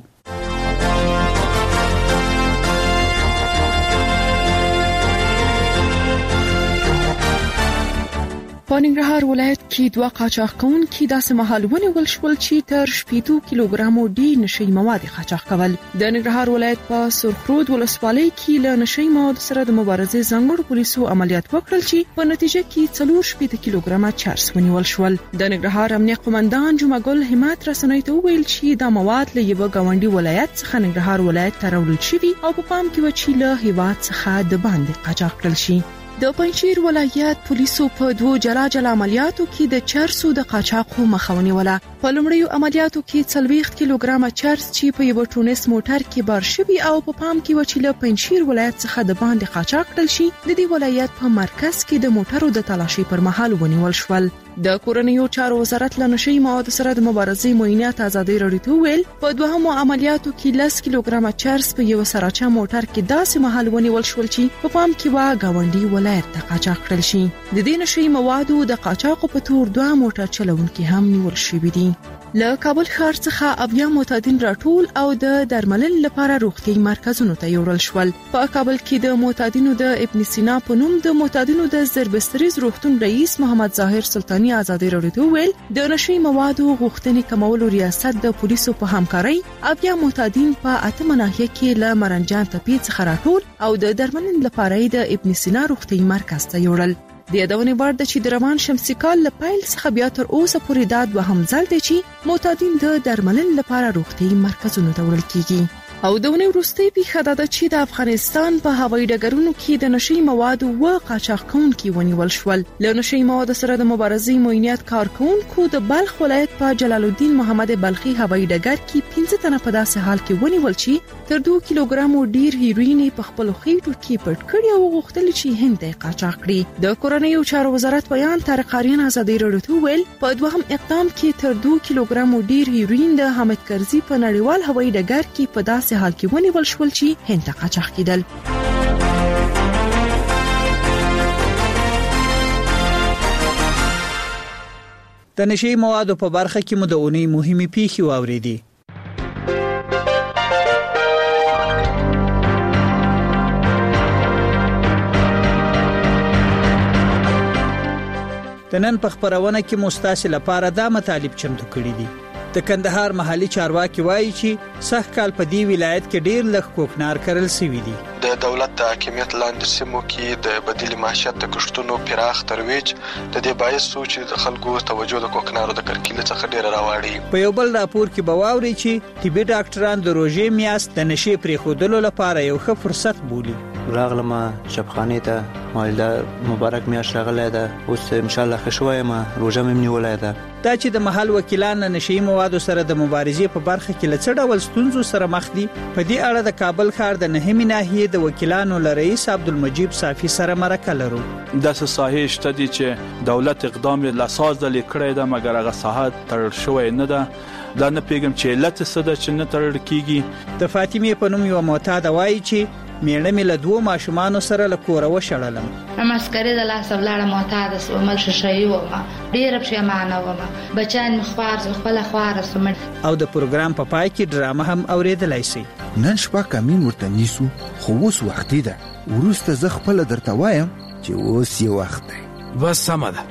په ننګرهار ولایت کې 2 قاچاق کوونکي داسې مهال ونیول شول چې تر 80 کیلوګرامو ډیر نشئی مواد قاچاق کول. د ننګرهار ولایت په سرخرود ولسوالۍ کې له نشئی مواد سره د مبارزې ځانګړو پولیسو عملیات وکړل چې په نتیجه کې 4 کیلوګرامه چرس ونیول شول. د ننګرهار امنیه قومندان جمعګل همت رسنۍ ته ویل چې دا مواد له یو ګاونډي ولایت څخه ننګرهار ولایت ته راوړل شوي او په پام کې و چې له هیواد څخه د باندې قاچاق کړل شي. د پنځیر ولایت پولیسو په 2 جلا عملیاتو کې د چرسو د قاچاقو مخه ونیوله. په لومړیو عملیاتو کې 40 کیلوګرامه چرس چې په یو ټونس موټر کې بار شوی او په پام کې و چې له پنځیر ولایت څخه د باندې قاچاق کړل شي. د دې ولایت په مرکز کې د موټرو د تلاشي پر مهال ونیول شول. د کورنیو چارو وزارت له نشئی موادو سره د مبارزې معاینات ازادي رادیو ویل په دوهمو عملیاتو کې 10 کیلوګرامه چرس په یو سراچا موټر کې داسې مهال ونیول شول چې په پام کې و گاونډي ولایت ته قاچاق کړل شي. د دې نشئی موادو د قاچاقو په تور 2 موټر چلوونکي هم نیول شوي دي. له کابل ښار څخه اویا معتادین راټول او د درملنې لپاره روغتيایي مرکزونو ته یوړل شول. په کابل کې د معتادینو د ابن سینا په نوم د معتادینو د زربستریز روغتون رئیس محمد ظاهر سلطانی ازادي رادیو ویل د نشئی موادو غوښتنې کمولو ریاست د پولیسو په همکارۍ اویا معتادین په 8 ناحیه کې له مرنجان تپې څخه راټول او د درملنې لپاره د ابن سینا روغتيایي مرکز ته یوړل. د یادونې وړ ده چې د روان شمسي کال له پیل څخه بیا تر اوسه پورې دا دوهم ځل دی چې معتادین د درملنې لپاره روغتیايي مرکزونو ته وړل کیږي. او د ونې وروستۍ پیښه ده چې د افغانستان په هوایي ډګرونو کې د نشي موادو و قاچاق کوونکي ونیول شول. له نشي موادو سره د مبارزې موینیت کارکونکو د بلخ ولایت په جلال الدین محمد بلخي هوایي ډګر کې 15 تنه په داسې حال کې ونیول چې تر 2 کیلوګرامو ډیر هیروین په خپل خېټو کې پټ کړي او غوښتل چې هند ته قاچاق کړي. د کورنیو چارو وزارت بیان طارق آریان ازادي راډیو ته ویل په دوهم اقدام کې تر 2 کیلوګرامو ډیر هیروین د حامد کرزي په نړیوال هوایي ډګر کې په داسې حال کې ونیول شول چې هند ته قاچاق کېدل. د نشي موادو په برخه کې مو د اونۍ مهمه پیښې واوریدي. د نن په خبرونه کې مستاسل لپاره دا مطالب چمتو کړی دي. د کندهار محلي چارواکي وایي چې سخت کال په دی ولایت کې ډیر لږ کوکنار کرل شوی دي. د دولت د حاکمیت لاندې سیمو کې د بدیل معیشت د کښتونو پراخ ترویج د دې باعث چې د خلکو توجه د کوکنارو د کرکیل څخه ډیر راوړي. په یو بل راپور کې بواوري چې طبي ډاکټران د روژې میاشت د نشي پریښودلو لپاره یو ښه فرصت بولي. راغلم شبخانه ته مالدا مبارک میاشت راغله ده اوس ان شاء الله خشوي ما روژه مې نیولای ده. دا چې د محل وکیلان نشي موادو سره د مبارزې په برخه کې لڅ ډول ستونزو سره مخ دي. په دې اړه د کابل ښار د نهمې ناحیې د وکیلانو رئیس عبدالمجید صافي سره مرکه لرو. د ساحې شته دي چې دولت اقدام لاساس د لیکړې ده مګر هغه ساحه تړل شوی نه ده. دا نه پیګم چې علت څه ده چې نه تړل کیږي. د فاطمه په نوم یو معتاد وایي چې میړه مې له 2 ماشومان سره له کور وشړلم. مسکرې د لاس ولاړه معتاد سو مل ششي و ما ډیر پښیمانه و ما بچان مخوار خپل خوار سم. او د پروګرام په پای کې ډرامه هم اوریدلای شي. نن شپه کمین ورته نیسو خو اوس وخت ده ورسته زه خپل درته وایم چې اوس یې وخت دی. بس سم ده.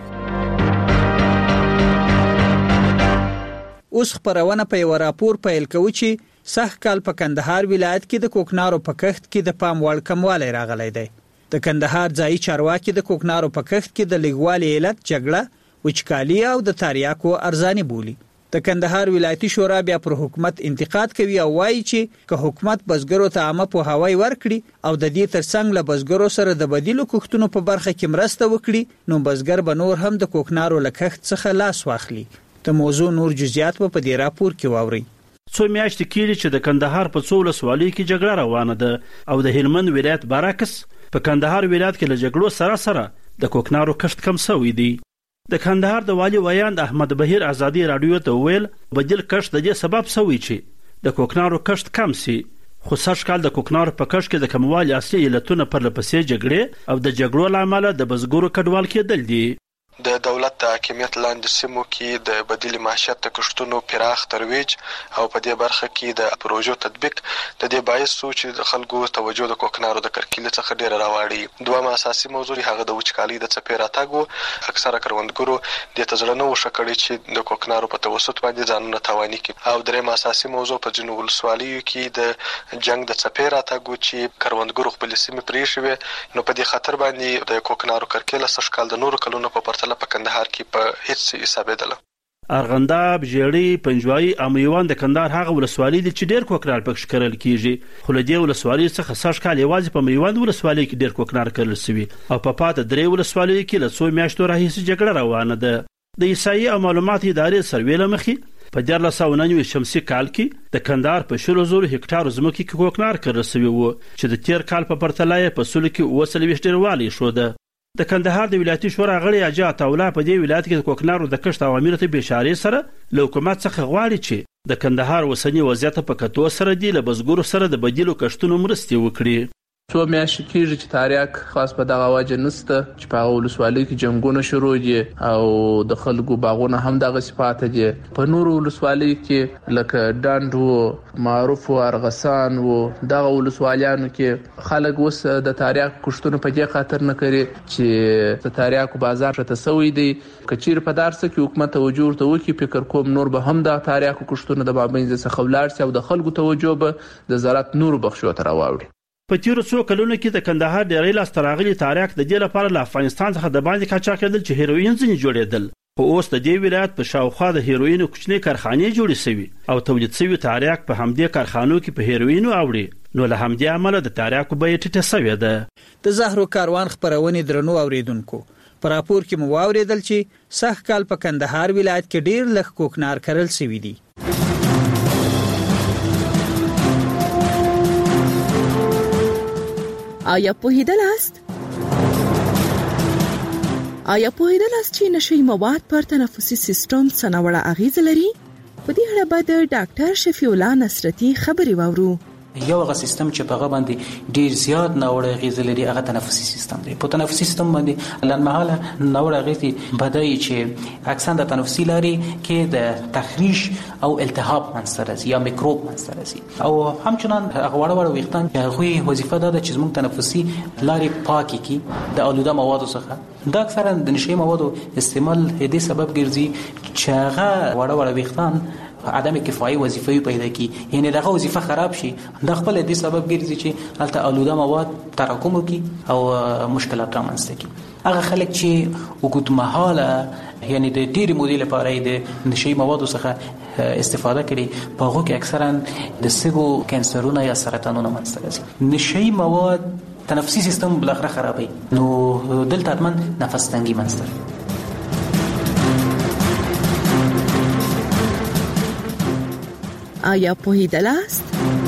اوس خبرونه په یو راپور پیل کوي چې سخت کال په کندهار ولایت کې د کوکنارو په کښت کې د پام وړ کموالی راغلی دی. د کندهار ځایي چارواکي د کوکنارو په کښت کې د لګوالي علت جګړه، وچکالي او د تریاکو ارزاني بولي. د کندهار ولایتي شورا بیا پر حکومت انتقاد کوي او وایي چې که حکومت بزګرو ته عامه پوهاوی ورکړي او د دې ترڅنګ له بزګرو سره د بدیلو کښتونو په برخه کې مرسته وکړي نو بزګر به نور هم د کوکنارو له کښت څخه لاس واخلي. د موضوع نور جزئیات په دې راپور کې واوري. څو میاشتې کېږي چې د کندهار په څو ولسوالیو کې جګړه روانه ده او د هلمند ولایت برعکس په کندهار ولایت کې له جګړو سره د کوکنارو کښت کم شوی دی. د کندهار د والي ویاند احمد بهیر ازادي رادیو ته ویل بدیل کښت د دې سبب شوی چې د کوکنارو کښت کم شي. خو سږ کال د کوکنارو په کښت کې د کموالي اصلي علتونه پرلپسې جګړې او د جګړو له امله د بزګرو کډوال کېدل دي. د دولت د حاکمیت لاندې سیمو کې د بدیل معیشت د کښتونو پراخ ترویج او په دې برخه کې د پروژو تطبیق د دې باعث چې د خلکو توجه د کوکنارو د کرکیل څخه ډیر راوړي. دوه اساسي موضوع هغه د وچکالۍ د څپې راتګ اکثره کروندګرو د تجربه وشکړي چې د کوکنارو په توسط باندې ځانونه تواني کړي او دریم اساسي موضوع په جنوب ولسوالیو کې د جنگ د څپې راتګ چې کروندګرو خپل سیمې پرې شوي نو په دې خطر باندې د کوکنارو کرکیل سږ کال د نورو کلونو په پرتله په کندهار کې په هیڅ حسابېدله. ارغنداب، ژیړی، پنجوایي او میوند د کندهار هغه ولسوالۍ دي چې ډېر کوکنار پکې کرل کیږي. خو له دې ولسوالۍ څخه سږ کال یوازې په میوند ولسوالۍ کې ډېر کوکنار کرل شوي او په پاته درې ولسوالیو کې له څو میاشتو راهیسې جګړه روانه ده. د احصایې او معلوماتو ادارې سروې له مخې په 1499 شمسي کال کې د کندهار په 100,000 هکټارو ځمکې کې کوکنار کرل شوي وو چې د تیر کال په پرتله یې په سلو کې 40 ډېروالی ښوده. د کندهار د ولایتي شورا غړي حاجي عطاالله په دې ولایت کې د کوکنارو د کښت عواملو ته بشارې سره له حکومت څخه غواړي چې د کندهار اوسنی وضعیت په کتو سره دی له بزګرو سره د بدیلو کښتونو مرستې وکړي. څو میاشتې کېږي چې تاریاک خاص په دغه وجه نشته چې په هغه ولسوالۍ کې جنګونه شروع دي او د خلکو باغونه هم دغسې پاته دي. په نورو ولسوالیو کې لکه ډنډ و، معروف و، ارغسان و، دغه ولسوالیانو کې خلک اوس د تاریاک کښتونه په دې خاطر نه کوي چې د تاریاکو بازار شته سوی دی. که چیرې په دار څه کې حکومت توجه ورته وکړي فکر کوم نور به هم د تاریاکو کښتونه د بابنځ څخه ولاړ شي او د خلکو توجه به د زراعت نورو بخشو ته راوړي. په تیرو څو کلونو کې د کندهار ډیری لاسته راغلي تاریخ د دې لپاره له افغانستان څخه د باندې قاچاق کېدل چې هیروین ځینې جوړېدل. خو اوس د دې ولایت په شاوخوا د هیروین کوچنۍ کارخانې جوړې شوي او تولید شوي تاریخ په همدې کارخانو کې په هیروین اوړي. نو له همدې امله د تاریخ بیه ټیټه شوې ده. د زهرو کاروان خبرونې درنو اوریدونکو، په راپور کې مو واوریدل چې سږ کال په کندهار ولایت کې ډیر لږ کوکنار کرل شوي دي. آیا پوهیدلاست چې نشي مواد پر تنفسي سیستم څه ناوړه اغیز لري؟ په دې اړه به د ډاکټر شفیع الله نصرتي خبري واورو. یو هغه سیستم چې په هغه باندې ډیر زیات ناوړه اغیز لري هغه تنفسي سیستم دی. په تنفسي سیستم باندې لنمحاله ناوړه اغیز بدایي چې اکثر د تنفسي لارې کې د تخریش او التهاب منځته راځي یا میکروب منځته راځي او همچنان هغه وړ ویښتان هغه وظیفه ده چې زموږ تنفسي لارې پاکي کی د آلوده موادو څخه. دا اکثرا د نشي موادو استعمال دې سبب ګرځي چې هغه وړ ویښتان عدم کفایي وظیفه پیدا کی، یعنی دغه وظیفه خراب شي. د خپل دې سبب ګرځي چې الته آلوده مواد تراکم وکي او مشکلات رامنځته کی. هغه خلک چې وګړمحاله یعنی د ډېری مودې لپاره د نشي موادو څخه استفاده کړي په هغه کې اکثرا د سږو کانسرونه یا سرطانونه منځته راځي. نشي مواد تنفسي سیستم بلخره خرابوي، نو دلته حتما نفس تنګي منځته. آیا پوهیدلاست؟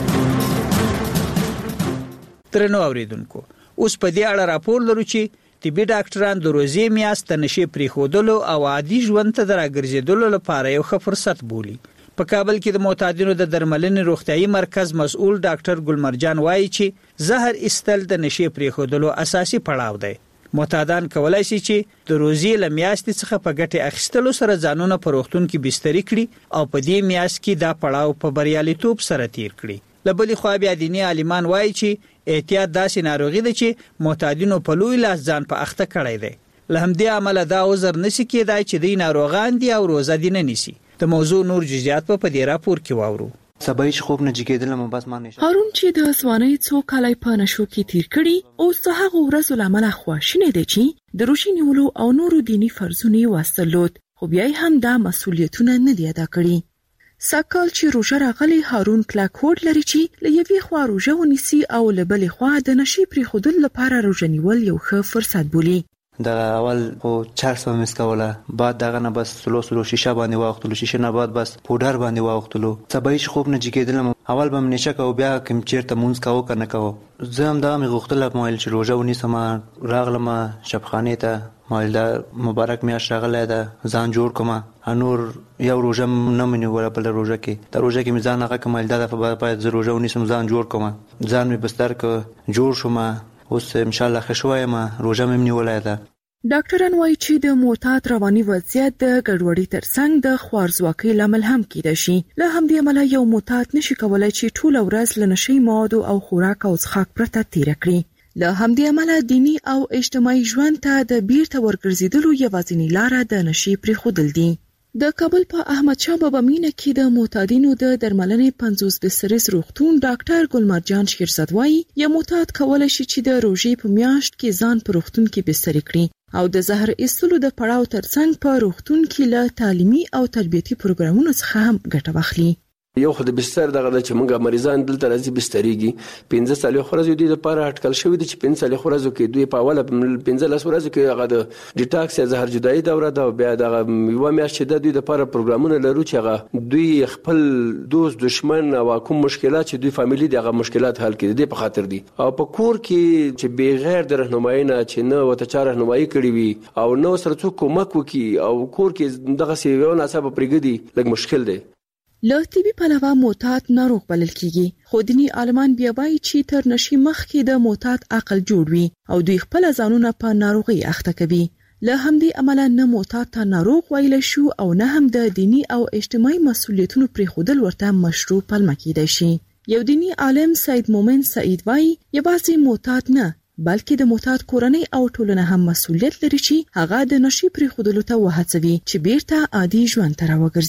درنو اوریدونکو، اوس په دې اړه راپور لرو چې طبي ډاکټران د روزي میاشت د نشي پریښودلو او عادي ژوند ته راګرځېدلو لپاره یو ښه فرصت بولي. په کابل کې د معتادینو د درملنې روغتيایي مرکز مسؤل ډاکټر ګلمرجان وایي چې زهر ایستل د نشي پریښودلو اساسي پړاو دی. معتادان کولای شي چې د روزي لمیاشتې څخه په ګټه اخیستلو سره ځانونه په روغتون کې بستري کړي او په دې میاشت کې دا پړاو په بریالیتوب سره تیر کړي. لبلې خو بیا دیني عالمان وایي چې احتیاط داسې ناروغي ده چې معتادینو په لوی لاس ځان په اخته کړی دی. له همدې عمله دا عذر نشي کېدای چې دوی ناروغان دي او روزه دي نه نیسي. د موضوع نور جزئیات په دې راپور کې واورو. سبایش خوب نه جګیدل مو بس مانه هارون چې د ځوانۍ څو کالای په نشو کې تیر کړي او څه هغه ورځ لامل خواشینه دي چې د روشي نیولو او نورو دینی فرضونه واسطلوت، خو بیا هم دا مسولیتونه نه دی ادا کړی. ساکال چې روزه راغلی هارون کلاک هوډ لري چې لېوي خوا روزه ونیسي او لبلې خوا د نشي پری خودل لپاره روزه نیول یو ښه فرصت بولي. د اول خو 400 مس کوله، بعد دغه نه بس سلو شیشه باندې واختلو، شیشه نه بعد بس پودر باندې واختلو. سبایش خوب نه جګیدل اول به منشه کو بیا کوم چیرته مونږ کاو کنه کاو. زه هم دا مې غوښتل مایل چې روزه ونیسم، راغلم شبخانه ته مایل دا مبارک میاش راغله ده ځان جوړ کوم. انور یو روزه نه منو ولا بل روزه کې دا روزه کې میزان هغه کمال ده په باید زه روزه ونیسم ځان جوړ کوم. ځان می بستر ک جوړ شوم، اوس ان شاء الله خشوای ما روزه مې نیولای ده. ډاکټران وایي چې د معتاد رواني وضعیت د ګډوډۍ ترڅنګ د خوارزواکۍ لامل هم کېدای شي. له همدې امله یو معتاد نشي کولای چې ټول ورځ له نشي موادو او خوراک او څښاک پرته تیر کړي. له همدې امله دینی او اجتماعي ژوند ته د بیرته ورګرځېدلو یوازینی لاره د نشي پرېښودل دي. د کابل په احمد شاه بابا مینه کې د معتادینو د درملنې 50 بستریز روغتون ډاکټر ګلمرجان شیرزاد وایي یو معتاد کولای شي چې د روزې په میاشت کې ځان په روغتون کې بستري کړي او د زهر ایستلو د پړاو ترڅنګ په روغتون کې له تعلیمي او تربیتي پروګرامونو څخه هم ګټه واخلي. یو خو د بستر دغه د چې موږ مریضان دلته راځي بستريږي 15 سال خورځو دي لپاره اټکل شوی دي چې 15 سال خورځو کې دوی په اوله 15 ورځو کې هغه د ډیټاکس یا زهر جدایي دوره ده، بیا دغه یو میاشت د دوی لپاره پروګرامونه لرو چې هغه دوی خپل دوست دشمن او کوم مشکلات چې دوی فامیلی دغه مشکلات حل کړي دي په خاطر دي. او په کور کې چې بغیر د راهنمایي نه چې نه وته چا راهنمایي کړی وي او نو سره څوک کومک وکي او کور کې دغه سیوونه سبب پرګدي لږ مشکل دی. له طبي پلوه معتاد ناروغ بلل کیږي، خو دیني عالمان بیا وایي چې تر نشي مخکې د معتاد عقل جوړ وي او دوی خپل ځانونه په ناروغي اخته کوي. له همدې عمله نه معتاد ته ناروغ ویل شو او نه هم د دینی او اجتماعي مسولیتونو پرېښودل ورته مشروع پلمه کېدای شي. یو دینی عالم سید مومن سعید وایي یوازې معتاد نه بلکې د معتاد کورنۍ او ټولنه هم مسولیت لري چې هغه د نشي پرېښودلو ته وهڅوي چې بیرته عادي ژوند ته راوګرځي.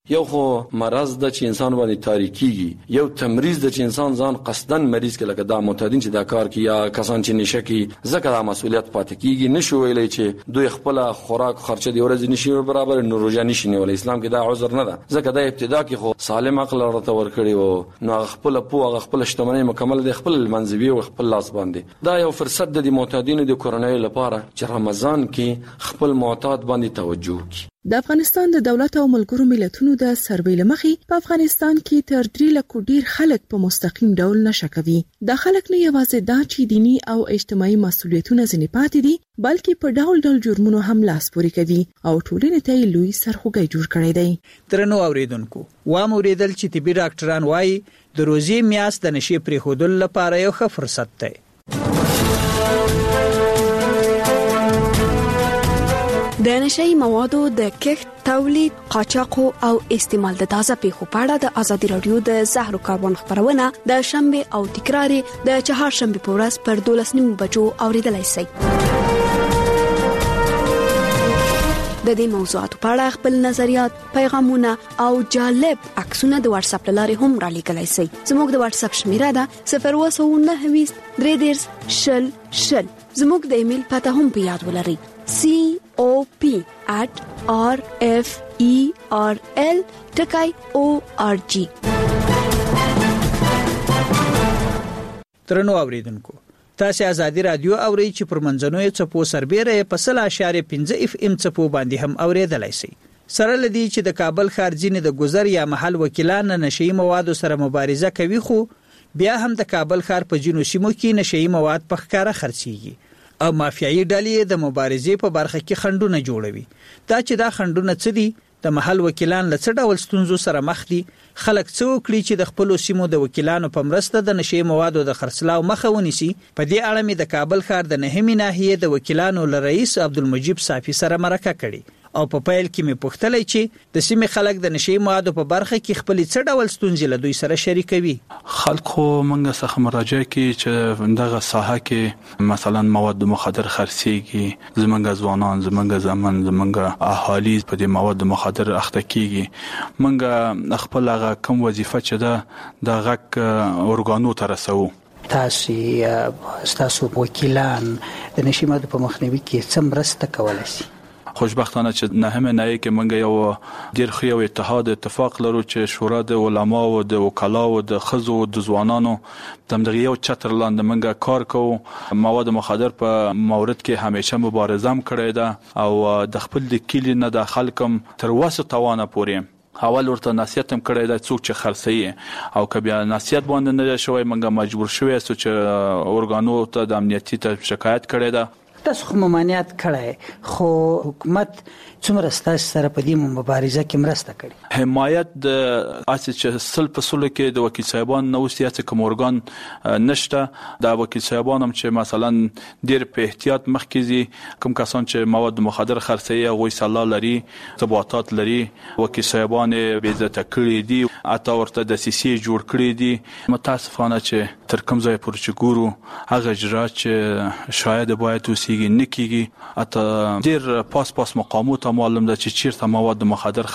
یو خو مرض د چې انسان باندې تاریکيږي، یو تمریض د چې انسان ځان قصدن مریض کې لکه دا معتادین چې دا کار کوي یا کسان چې نشه کوي، ځکه دا مسؤلیت پاتې کیږي. نشو ویلای چې دوی خپل خوراک خرچه دی ورځ نشي برابر نو روزه نشي نیولای. اسلام کې دا عذر نه ده، ځکه دا ابتدا کې خو سالم عقل ورته ورکړي وو، نو خپل پوهه خپل شتمنۍ مکمل د خپل منځوي او خپل لاس باندې. دا یو فرصت د معتادینو د کورنۍ لپاره چې رمضان کې خپل معتاد باندې توجه وکړي. د افغانستان د دولت او ملګرو ملتونو د سروې لمخې په افغانستان کې تر 3 لک ډیر خلک په مستقیم ډول نشه کوي. د خلک نه یوازې دا چې دینی او اجتماعي مسؤلیتونه ځنې پاتې دي، بلکې په ډول ډول جرمونو هم لاس پورې کوي او ټولنې ته لوی سرخوږی جوړ کړی دی. درنو اوریدونکو، وام اوریدل چې طبي ډاکټران وایي د روزي میاشت د نشي پریښودل لپاره یو ښه فرصت دی. د نشئی موادو د کښت، تولید، قاچاق او استعمال د تازه پیښو په اړه د ازادي رادیو د زهرو کاربن خبرونه د شنبه او تکرار د چهارشنبه په ورځ پر 12:30 بجو اوریدلای شئ. د دې موضوعاتو په اړه خپل نظریات، پیغامونه او جالب عکسونه د واتس اپ لارې هم را لیږلای شئ. زموږ د واتس اپ شمیره ده 029 3 شل. زموږ د ایمیل پته هم په یاد ولرئ: cop@referl.org. ترنو اوریدونکو، تاسو ازادي رادیو اورئ چې پر منځنوي چپو سربېره په 0.5 FM چپو باندې هم اوریدلای شئ. سره لدی چې د کابل ښار ځینې د گذر یا محل وکیلان نشئی موادو سره مبارزه کوي، خو بیا هم د کابل ښار په جنو سیمو کې نشئی مواد په ښکارا خرڅيږي او مافیایي ډلې د مبارزې په برخه کې خندونه جوړوي. دا چې دا خندونه څه دي، د محل وکیلان له څه ډول ستونزو سره مخ دي، خلک څه وکړي چې د خپل سیمو د وکیلانو په مرسته د نشئی موادو د خرڅلاو مخه ونیسي. په دې اړه مې د کابل ښار د نهمې ناحیې د وکیلانو له رئیس عبدالمجید صافي سره مرکه کړې او په پیل کې مې پوښتلې چې د سیمې خلک د نشئی موادو په برخه کې خپل څه ډول ستونزې له دوی سره شریکوي. خلکو منګه څخه مراجعه کوي چې دغه ساحه کې مثلا مواد مخدر خرڅيږي، زمونږ ځوانان، زمونږ زمن، زمونږ اهالي په دې مواد مخدر اخته کیږي. منګه خپل هغه کوم وظیفه چې ده د غک اورګانو ته رسو. تاسو وکیلان د نشئی موادو په مخنیوي کې څه مرسته کولای شي؟ خوشبختانه چې نهمه نهایی کې منګه یو ډیر خو اتحاد اتفاق لرو چې شورا د علما او د وکلا او د خزو او د ځوانانو دغه یو چتر لاندې منګه کار کوو. مواد مخدر په مورد کې همیشه مبارزه کړې ده او د خپل د کلی نه د خلکم تر وسه توانه پورې اول ورته نصیحت هم کړی دا څوک چې خرڅي او که بیا نصیحت باندې نه شوی منګه مجبور شوی است چې اورګانو ته د امنیتي ته شکایت کړی ده. تاسو خو ممانعت کړی، خو حکومت څومره ستاسو سره په دې مبارزه کې مرسته کړې؟ حمایت د اساس چې سل په سلو کې د وکیل صاحبان نو سیاسي کومورګان نشته. د وکیل صاحبان هم چې مثلا ډیر په احتیاط مخکې کوم کسان چې مواد مخدر خرڅي غوي صلاح لري، ثباتات لري، وکیل صاحبان به عزت کړی دي، اته ورته د سیسي جوړ کړی دي. متاسفانه چې تر کوم ځای پر چې ګورو هغه اجرات چې شاید باید وسیږي نکېږي. اته ډیر پاس مقامات معلوم ده چې چیرته مواد مخدر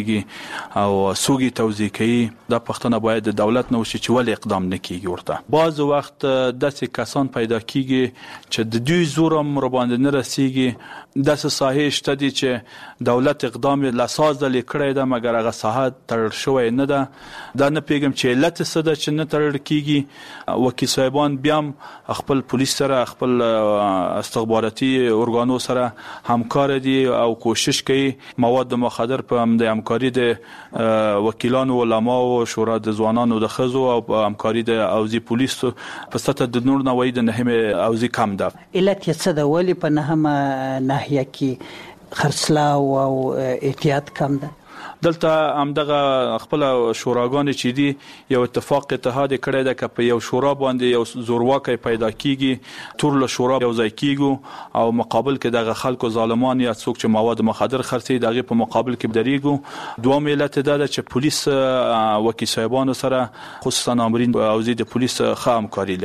خرڅيږي او سوګي توزیع کوي. دا پښتنه باید د دولت نو چې ولې اقدام نکېږي. ورته بعض وخت داسې کسان پیدا کیږي چې د دوی زورم ور باندې نه رسیږي. داسې ساحې شته دي چې دولت اقدام لاساز لیکړی ده مګر هغه ساحه تړل شوی نه ده. دا نه پیګم چې علت څه ده چې نه تړل کیږي. وکیل صاحبان بیا خپل پولیس سره، خپل استخباراتي اورګانو سره همکار دي او کوشش کوي مواد مخدر په همکاري د وکیلانو، علماو، شورا د ځوانانو د خزو او په همکاري د اوزي پولیسو په سطح د نور نوې د نهمه اوزي کم ده. علت یې څه ده ولې په نهمه ناحیه کې خرڅلاو او احتیاط کم ده؟ دلته همدغه خپل شوراګان چې دي یو اتفاق اتحاد کړی ده چې په یو شورا باندې یو زورواکي پیدا کیږي، ټول له شورا یو ځای کیږي او مقابل کې دغه خلکو ظالمان یا څوک چې مواد مخدر خرڅي دغه په مقابل کې بدريګو. دوه ملت ده چې پولیس وکیل صاحبانو سره خصوصا امرین او زید پولیس خام کاری لري.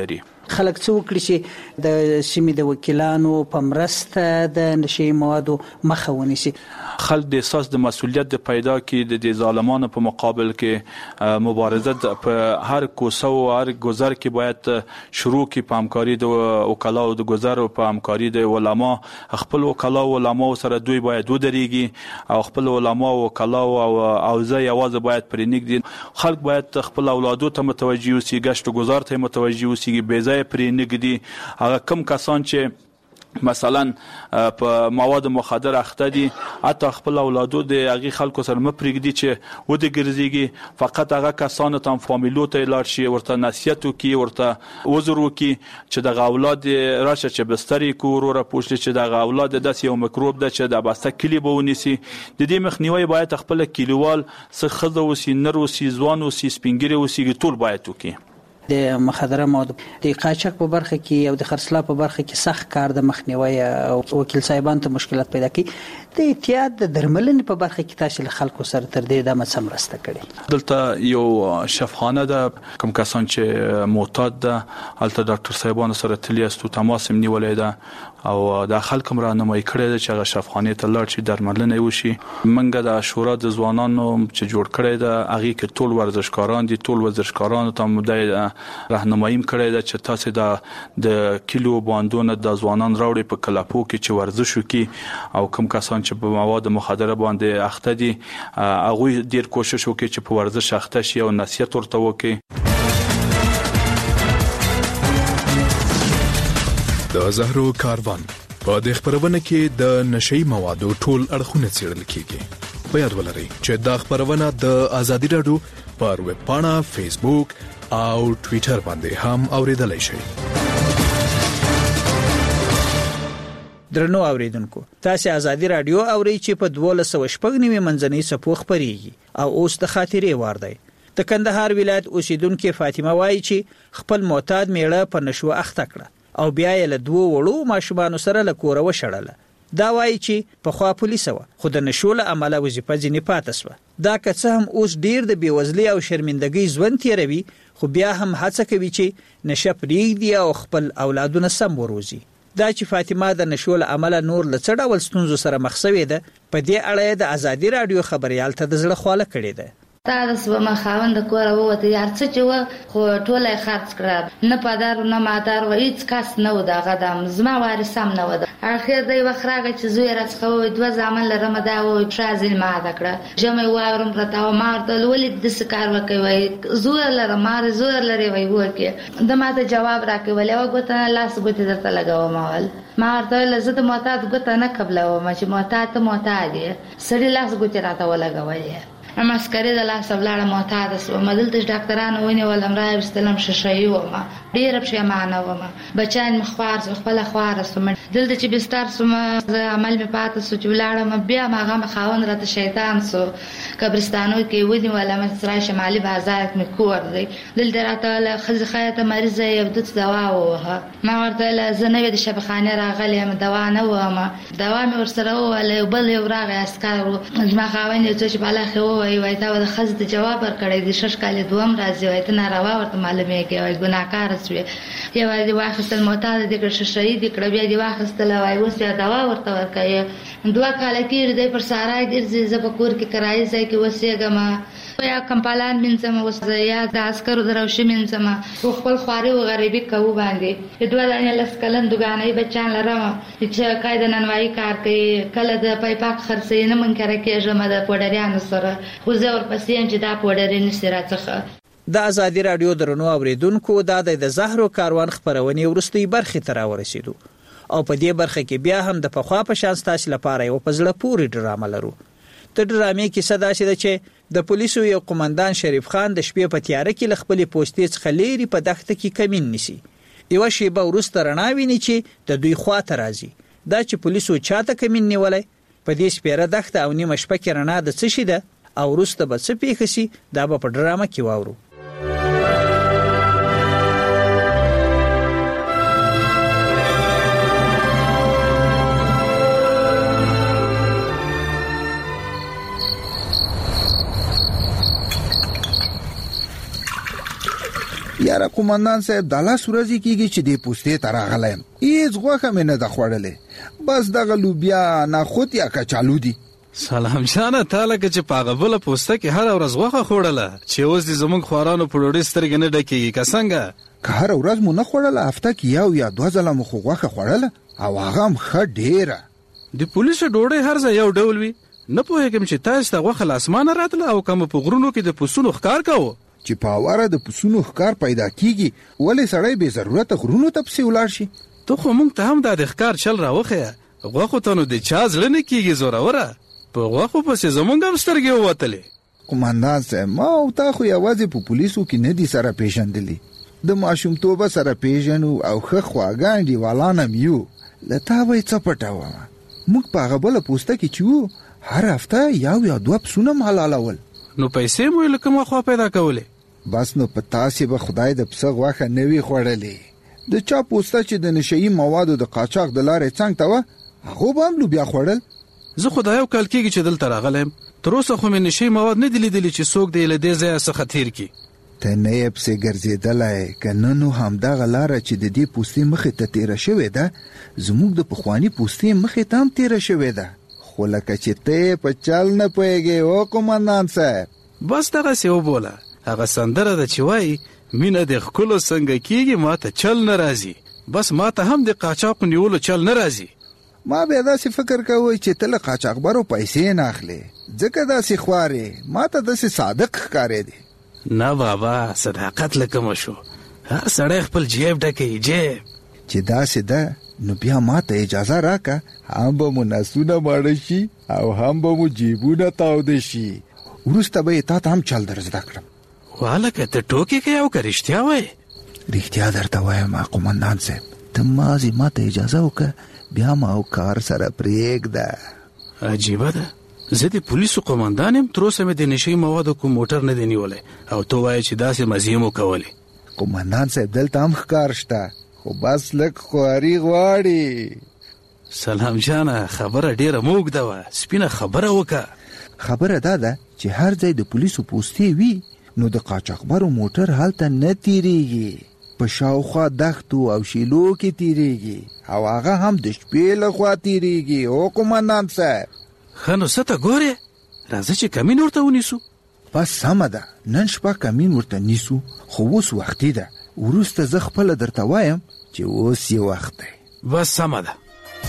خلک څه وکړي چې د سیمې د وکیلانو په مرسته د نشي موادو مخه ونیسي؟ خلک د احساس د مسؤلیت د پیدا کې د ظالمانو په مقابل کې مبارزه په هر کوڅه او هر گذر کې باید شروع کی په همکاري د وکلاو د گذر او په همکاري د علما. خپل وکلاو او علما سره دوی باید ودرېږي او خپل علما او وکلاو او زه یوازې باید پرې نږدې خلک باید خپل اولادو ته متوجي اوسي، گشت و گذار ته متوجي اوسي، بې ځای پرې نږدې هغه کم کسان چې مثلا په مواد مخدر اخته دي حتی خپل اولادو د هغه خلکو سره مپرېږدي چې ودی ګرځيږي، فقط هغه کسانو ته فامیلو ته لاړ شي، ورته نصیحت وکي، ورته وزر وکي چې د اولاد راشه چې بسترې کور را پوښتنه چې د اولاد د یو میکروب ده چې د بسته کلی به ونیسي. د دې مخنیوي باید خپل کلیوال څخه خزه وسی، نر وسی، ځوان وسی، سپینګری وسی، ټول باید وکي. د مخدره موادو د قاچاق په برخه کې او د خرڅلاو په برخه کې سخت کار د مخنیوي او وکیل صاحبان ته مشکلات پیدا کوي. د احتیاط د درملنې په برخه کې تاسو له خلکو سره تر دې د مسمرسته کړي؟ دلته یو شفخانه ده، کوم کسان چې معتاد ده البته ډاکټر صاحبانو سره تلی است تماس نیولې ده او د خلک راهنمایي کړې ده چې هغه شفخانه ته لاړ شي، درملنه وشي. منګه د شورا د ځوانانو چې جوړ کړی ده هغه کې ټول ورزشکاران دي، ټول ورزشکارانو ته مدای راهنمایي کړی ده چې تاسو د کیلو باندونه د ځوانان راوړي په کلپو کې چې ورزش وکي او کوم کسان چې په مواد مخدره باندې اخته دي هغه ډیر کوشش وکړي چې په ورزش اخته شي او نصیحت ورته وکړي. د زهرو کاروان په د خبرونه کې د نشئی موادو ټول اړخونه څېړل کیږي. په یاد ولرئ چې دا خبرونه د ازادي رادیو پر ویب پاڼه، فیسبوک او ټوئیټر باندې هم اوریدلای شئ. درنو اوریدونکو، تاسو ازادي رادیو اورئ چې په 1290 منځنۍ صفو خبريږي او اوس د خاطرې وار دی. د کندهار ولایت اوسیدونکو فاطمه وایي چې خپل معتاد میړه په نشو اخته کړه او بیا یې له 2 وړو ماشومان سره له کوره وشړله. دا وایي چې په خوا پولیس و خو د نشو له عمله وظیفه ځینې پاتې شوه. دا که څه هم اوس ډیر د بیوزلۍ او شرمندګۍ ژوند تیروي خو بیا هم هڅه کوي چې نشه پرېږدي او خپل اولادونه سم وروزي. دا چې فاطمه د نشو له عمله نور له څه ډول ستونزو سره مخ شوې ده په دې اړه د ازادي رادیو خبريال ته د زړه خواله کړې ده. تا د سوما خاوند کور وته یار څه چې خو ټوله خرڅ کړ، نه پادار نه مادار و هیڅ کس نه و دا غدام زما وارث هم نه و. اخر دی وخراغه چې زوی راڅخه و 2 ځامن لرم دا و شازل ما دا کړه جمع واورم راتاو مارتل ولید د سکار وکوي زوی لرم مار زوی لري وای وکي د ماته جواب راکوي ولې وګته لاس ګوت درته لګاو مال ما ورته لزه د معتاد ګوت نه قبل و ما چې معتاد ته معتاد سړي لاس ګوت راته ولګوي. مسکري د لاس ولاړه معتاد سو مدل د ډاکټرانو ونی ولم راي واستلم ششي و ما ډیر په معنا و ما بچان مخوار خپل خوار سم دلته چې بستر سم عمل می پات سو چې ولاړه م بیا ما غم خاون راته شیطان سو قبرستانو کې ودی ولم سره شمالي بازار کې کور دی دلته راته خزخایته مریض یې د دوا و ما ورته لزنه د شبخانه راغلی م دوا نه و ما دوا مې ورسره ولې بل یو راغی اسکار ما خاون یې چې بالا خو وای تا د خز د جواب ورکړی د شش کال دوم راځي وای ته ناروا ورته معلومه کې وای ګناکار شوی یو دی واخستل معتاد د کړه شهید کړه بیا دی واخستل وای اوس یا دوا ورته ورکړی 2 کال کې د پر سارای ګرځي زبکور کې کرای ځای کې وسیګما یا کمپالان منځم وس یا د عسکرو دروشي منځم خپل خواري او غریبي کوو باندې د 2 دانه لسکلن دګانې بچان لرم چې قاعده ننوای کار کوي کله د پایپاک خرڅې نه منکر کېږم د پوډریانو سره وزور پسیم چې دا پوډرې نشي راڅخه. د ازادي رادیو درنو اوریدونکو د زهرو کاروان خبرونه ورستي برخه تر ورسېدو او په دې برخه کې بیا هم د پخوا په شان ستاسو لپاره یو پزړه پوری ډرامه لرو. د ډرامې کې صدا شې چې د پولیسو یو قومندان شریف خان د شپې په تیاره کې خپل پوسټې څخه لري په دښته کې کمین نیسي. یو شی به ورسته رڼا ویني چې د دوی خواته راځي. دا چې پولیسو چاته کمین نیولای په دې سپیره دښته او نیمه شپه کې رڼا د څه شي ده او وروسته به څه پیښ شي دا به په ډرامه کې واورو. یاره قومندان صاحب د لاس ورځې کیږي چې د پوستې ته راغلم هیڅ غوښه مې نه ده خوړلې بس دغه لوبیا نخود یا کچالو دي. سلام جانه تعالی که چې پاغه بل پوسته کې هر ورځ غوښه خوړله چې اوس دې زمونږ خوارانو په ډوډۍ سترګې نه ډکېږي که څنګه؟ که هر ورځ مو نه خوړله هفته کې یو یا 2 ځله مو خو غوښه خوړله او هغه هم ښه ډېره. د پولیسو ډوډۍ هر ځای یو ډول وي نه پوهېږم چې تاسو ته غوښه له اسمانه راتله او که مو په غرونو کې د پسونو ښکار کوو چې په اواره د پسونو ښکار پیدا کیږي ولې سړی بې ضرورته غرونو ته پسې ولاړ شي؟ ته خو موږ ته هم دا د ښکار چل راوښیه غوښو ته نو د چا زړه نه کیږي زوروره په غوښو پسې زمونږ هم سترګې ووتلې. قومندان صاحب ما او تا خو یوازې په پولیسو کې نه دي سره پیژندلي د ماشومتوبه سره پیژنو او ښه خواږه انډیوالان هم یو له تا به یې څه پټوه موږ په هغه بله پوسته کې چې وو هر هفته یو یا 2 پسونه هم حلالول. نو پیسې مو یې له کومه خوا پیدا کولې؟ بس نو په تاسې به خدای د پسه غوښه نه وي خوړلې د چا پوسته چې د نشهیي موادو د قاچاق د لارې څنګ ته وه هغو به هم لوبیا خوړل. زه خو دا یو کال کېږي چې دلته راغلی یم تر اوسه خو مې نشهیي مواد نه دي لیدلي چې څوک دې له دې ځایه څخه تېر کړي. ته نه یې پسې ګرځېدلی که نه نو همدغه لاره چې د دې پوستې مخې ته تېره شوې ده زموږ د پخواني پوستې مخې ته هم تېره شوې ده خو لکه چې ته یې په چل نه پوهېږې او قومندان صاحب. بس دغسې وبوله هغه سندره ده چې وایي مینه د ښکلو څنګه کېږي ما ته چل نه راځي بس ما ته هم د قاچاقو نیولو چل نه راځي. ما بیا داسې فکر کوئ چې ته له قاچاقبرو پیسې نه اخلې ځکه داسې خوارې ما ته داسې صادق ښکارېدې. نه بابا صداقت له کومه شو هر سړی خپل جیب ډکوي جیب. چې داسې ده نو بیا ما ته اجازه راکه هم به مو نسونه ماړه شي او هم به مو جیبونه تاوده شي وروسته به یې تا ته هم چل در زده کړم. والکه ته ټوکې کوې او که رښتیا وایې؟ رښتیا درته وایم قومندان صاحب ته مازې ما ته اجازه وکړه بیا ما او کار سره پرېږده. عجیبه ده زه د پولیسو قومندان یم تر اوسه مې د نشهیي موادو کوم موټر نه دی نیولی او ته وایې چې داسې مزې مو کولې. قومندان صاحب دلته هم ښکار شته خو بس لږ خواري غواړي. سلام جانه خبره ډېره موږده وه سپینه خبره وکړه. خبره دا ده چې هر ځای د پولیسو پوستې وي نو د قاچاقبرو موټر هلته نه تیریږي په شاوخوا دښتو او شیلو کې تیریږي او هغه هم د شپې له خوا تیریږي او قومندان صاحب. ښه نو څه ته ګورې راځه چې کمین ورته ونیسو. بس سمه ده نن شپه کمین ورته نیسو خو اوس وختي ده وروسته زه خپله درته وایم چې اوس یې وخت دی. بس سمه ده.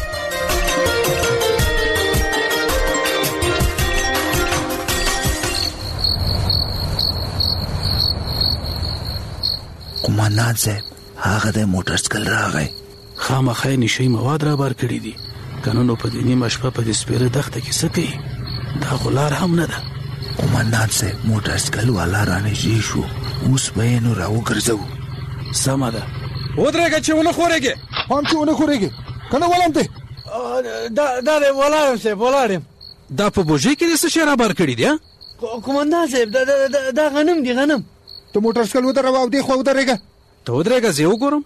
قومندان صاحب هغه د موټرسایکل راغی خامخا یې نشهیي مواد رابار کړي دي که نه نو په دې نیمه شپه په دې سپېره دښته کې څه کوي دا خو لار هم نه ده. قومندان صاحب موټرسایکل والا رانږدې شو اوس به یې نو راوګرځوو. سمه ده ودرېږه چې ونه خورېږې. هم چې ونه خورېږې که نه ولم دی دا دی ولاړ یم صاحب ولاړ یم. دا په بوژۍ کې دې څه شی رابار کړي دي؟ قومندان صاحب دا غنم دی غنم. ته موټرسایکل ودروه او دې خوا ودرېږه. ته ودرېږه زه یې وګورم.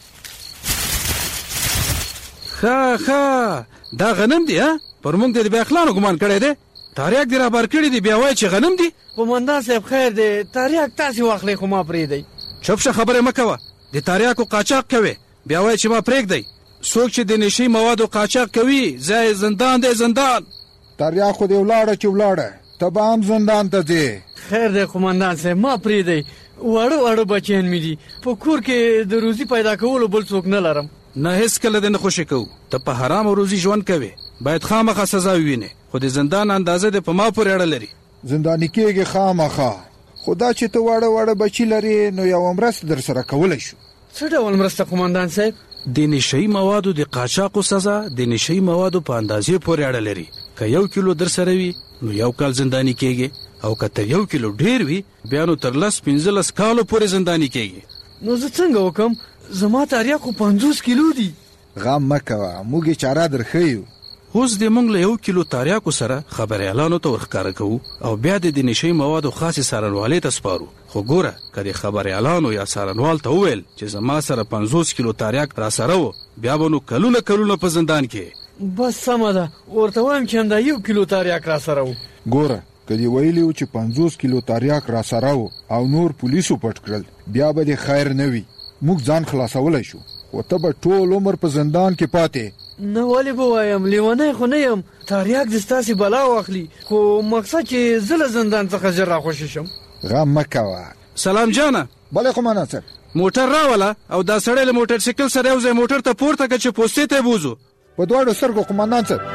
ښه دا غنم دی پر موږ د بې اخلاقو ګمان کړی دی تاریاک دې رابار کړي دي بیا وایي چې غنم دي. قومندان صاحب خیر دی تاریاک تاسې واخلئ خو ما پرېږدئ. چپ شه خبرې مه کوه د تاریاکو قاچاق کوې بیا وایي چې ما پرېږدئ. څوک چې د نشهیي موادو قاچاق کوي ځای زندان دی زندان. تاریاک خو دې ولاړه چې ولاړه ته به هم زندان ته ځې. خیر دی قومندان صاحب ما پرېږدئ واړه بچیان مې دي په کور کې د روزي پیدا کولو بل څوک نه لرم. نه هیڅکله دې نه خوشي کوو ته په حرام او روزي ژوند کوې باید خامخا سزا ووینې خو د زندان اندازه دې په ما پورې اړه لري. زنداني کېږي خامخا خو دا چې ته واړه بچي لرې نو یوه مرسته در سره کولی شو. څه ډول مرسته قومندان صاحب؟ د نشهیي موادو د قاچاقو سزا د نشهیي موادو په اندازې پورې اړه لري که 1 کیلو در سره وي نو 1 کال زنداني کېږي او که تر 1 کیلو ډېر وي بیا نو تر 10-15 کالو پورې زنداني کېږي. نو زه څنګه وکم زما تاریاک خو 50 کیلو دي. غم مه کوه موږ یې چاره درښیو. اوس د موږ له 1 کیلو تاریاکو سره خبریالانو ته ورښکاره کوو او بیا د نشهیي موادو خاصې څارنوالۍ ته سپارو. خو ګوره که د خبریالانو یا څارنوال ته وویل چې زما سره 50 کیلو تاریاک را سره و بیا به نو کلونه په زندان کې. بس سمه ده ورته وایم چې همدا 1 کیلو تاریاک را سره و. ګوره کدی ویلیو چې 50 کیلو تریاک را سراو او نور پولیسو پټ کړل بیا به خیر نه وي موږ ځان خلاصولای شو او ته به ټول عمر په زندان کې پاتې نه ولې به وایم لیونی خو نه یم تریاک د ستاسې بلا واخلي خو مقصد چې زه له زندان څخه ژر راخوشي شم غم مه کوه سلام جانه بله قمندان صاحب موټر راوله او دا سړی له موټر سایکل سره یو ځای موټر ته پورته کړ چې پوستې ته بوزو په دواړو سترګو قمندان صاحب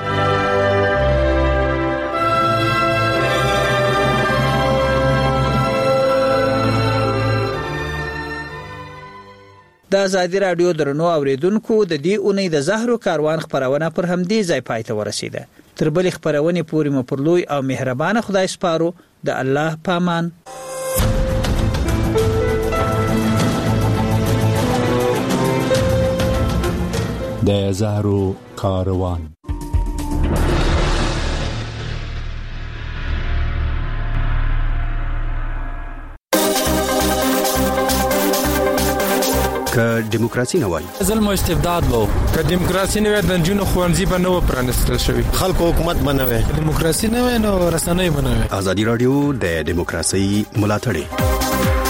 د آزادي رادیو درنو اوریدونکو د دې اونۍ د زهرو کاروان خبرونه پر همدې ځای پای ته ورسیده تر بلې خبرونه پورې مو پر لوی او مهربان خدای سپارو د الله پامان د زهرو کاروان که دیموکراسي نه وای ظلم او استبداد وو که دیموکراسي نه وای د جنونو خوانزي به نه و پرانستل شوی خلکو حکومت بنوي دیموکراسي نه وای نو رسنۍ بنوي ازادي رادیو د دیموکراسي ملاتړ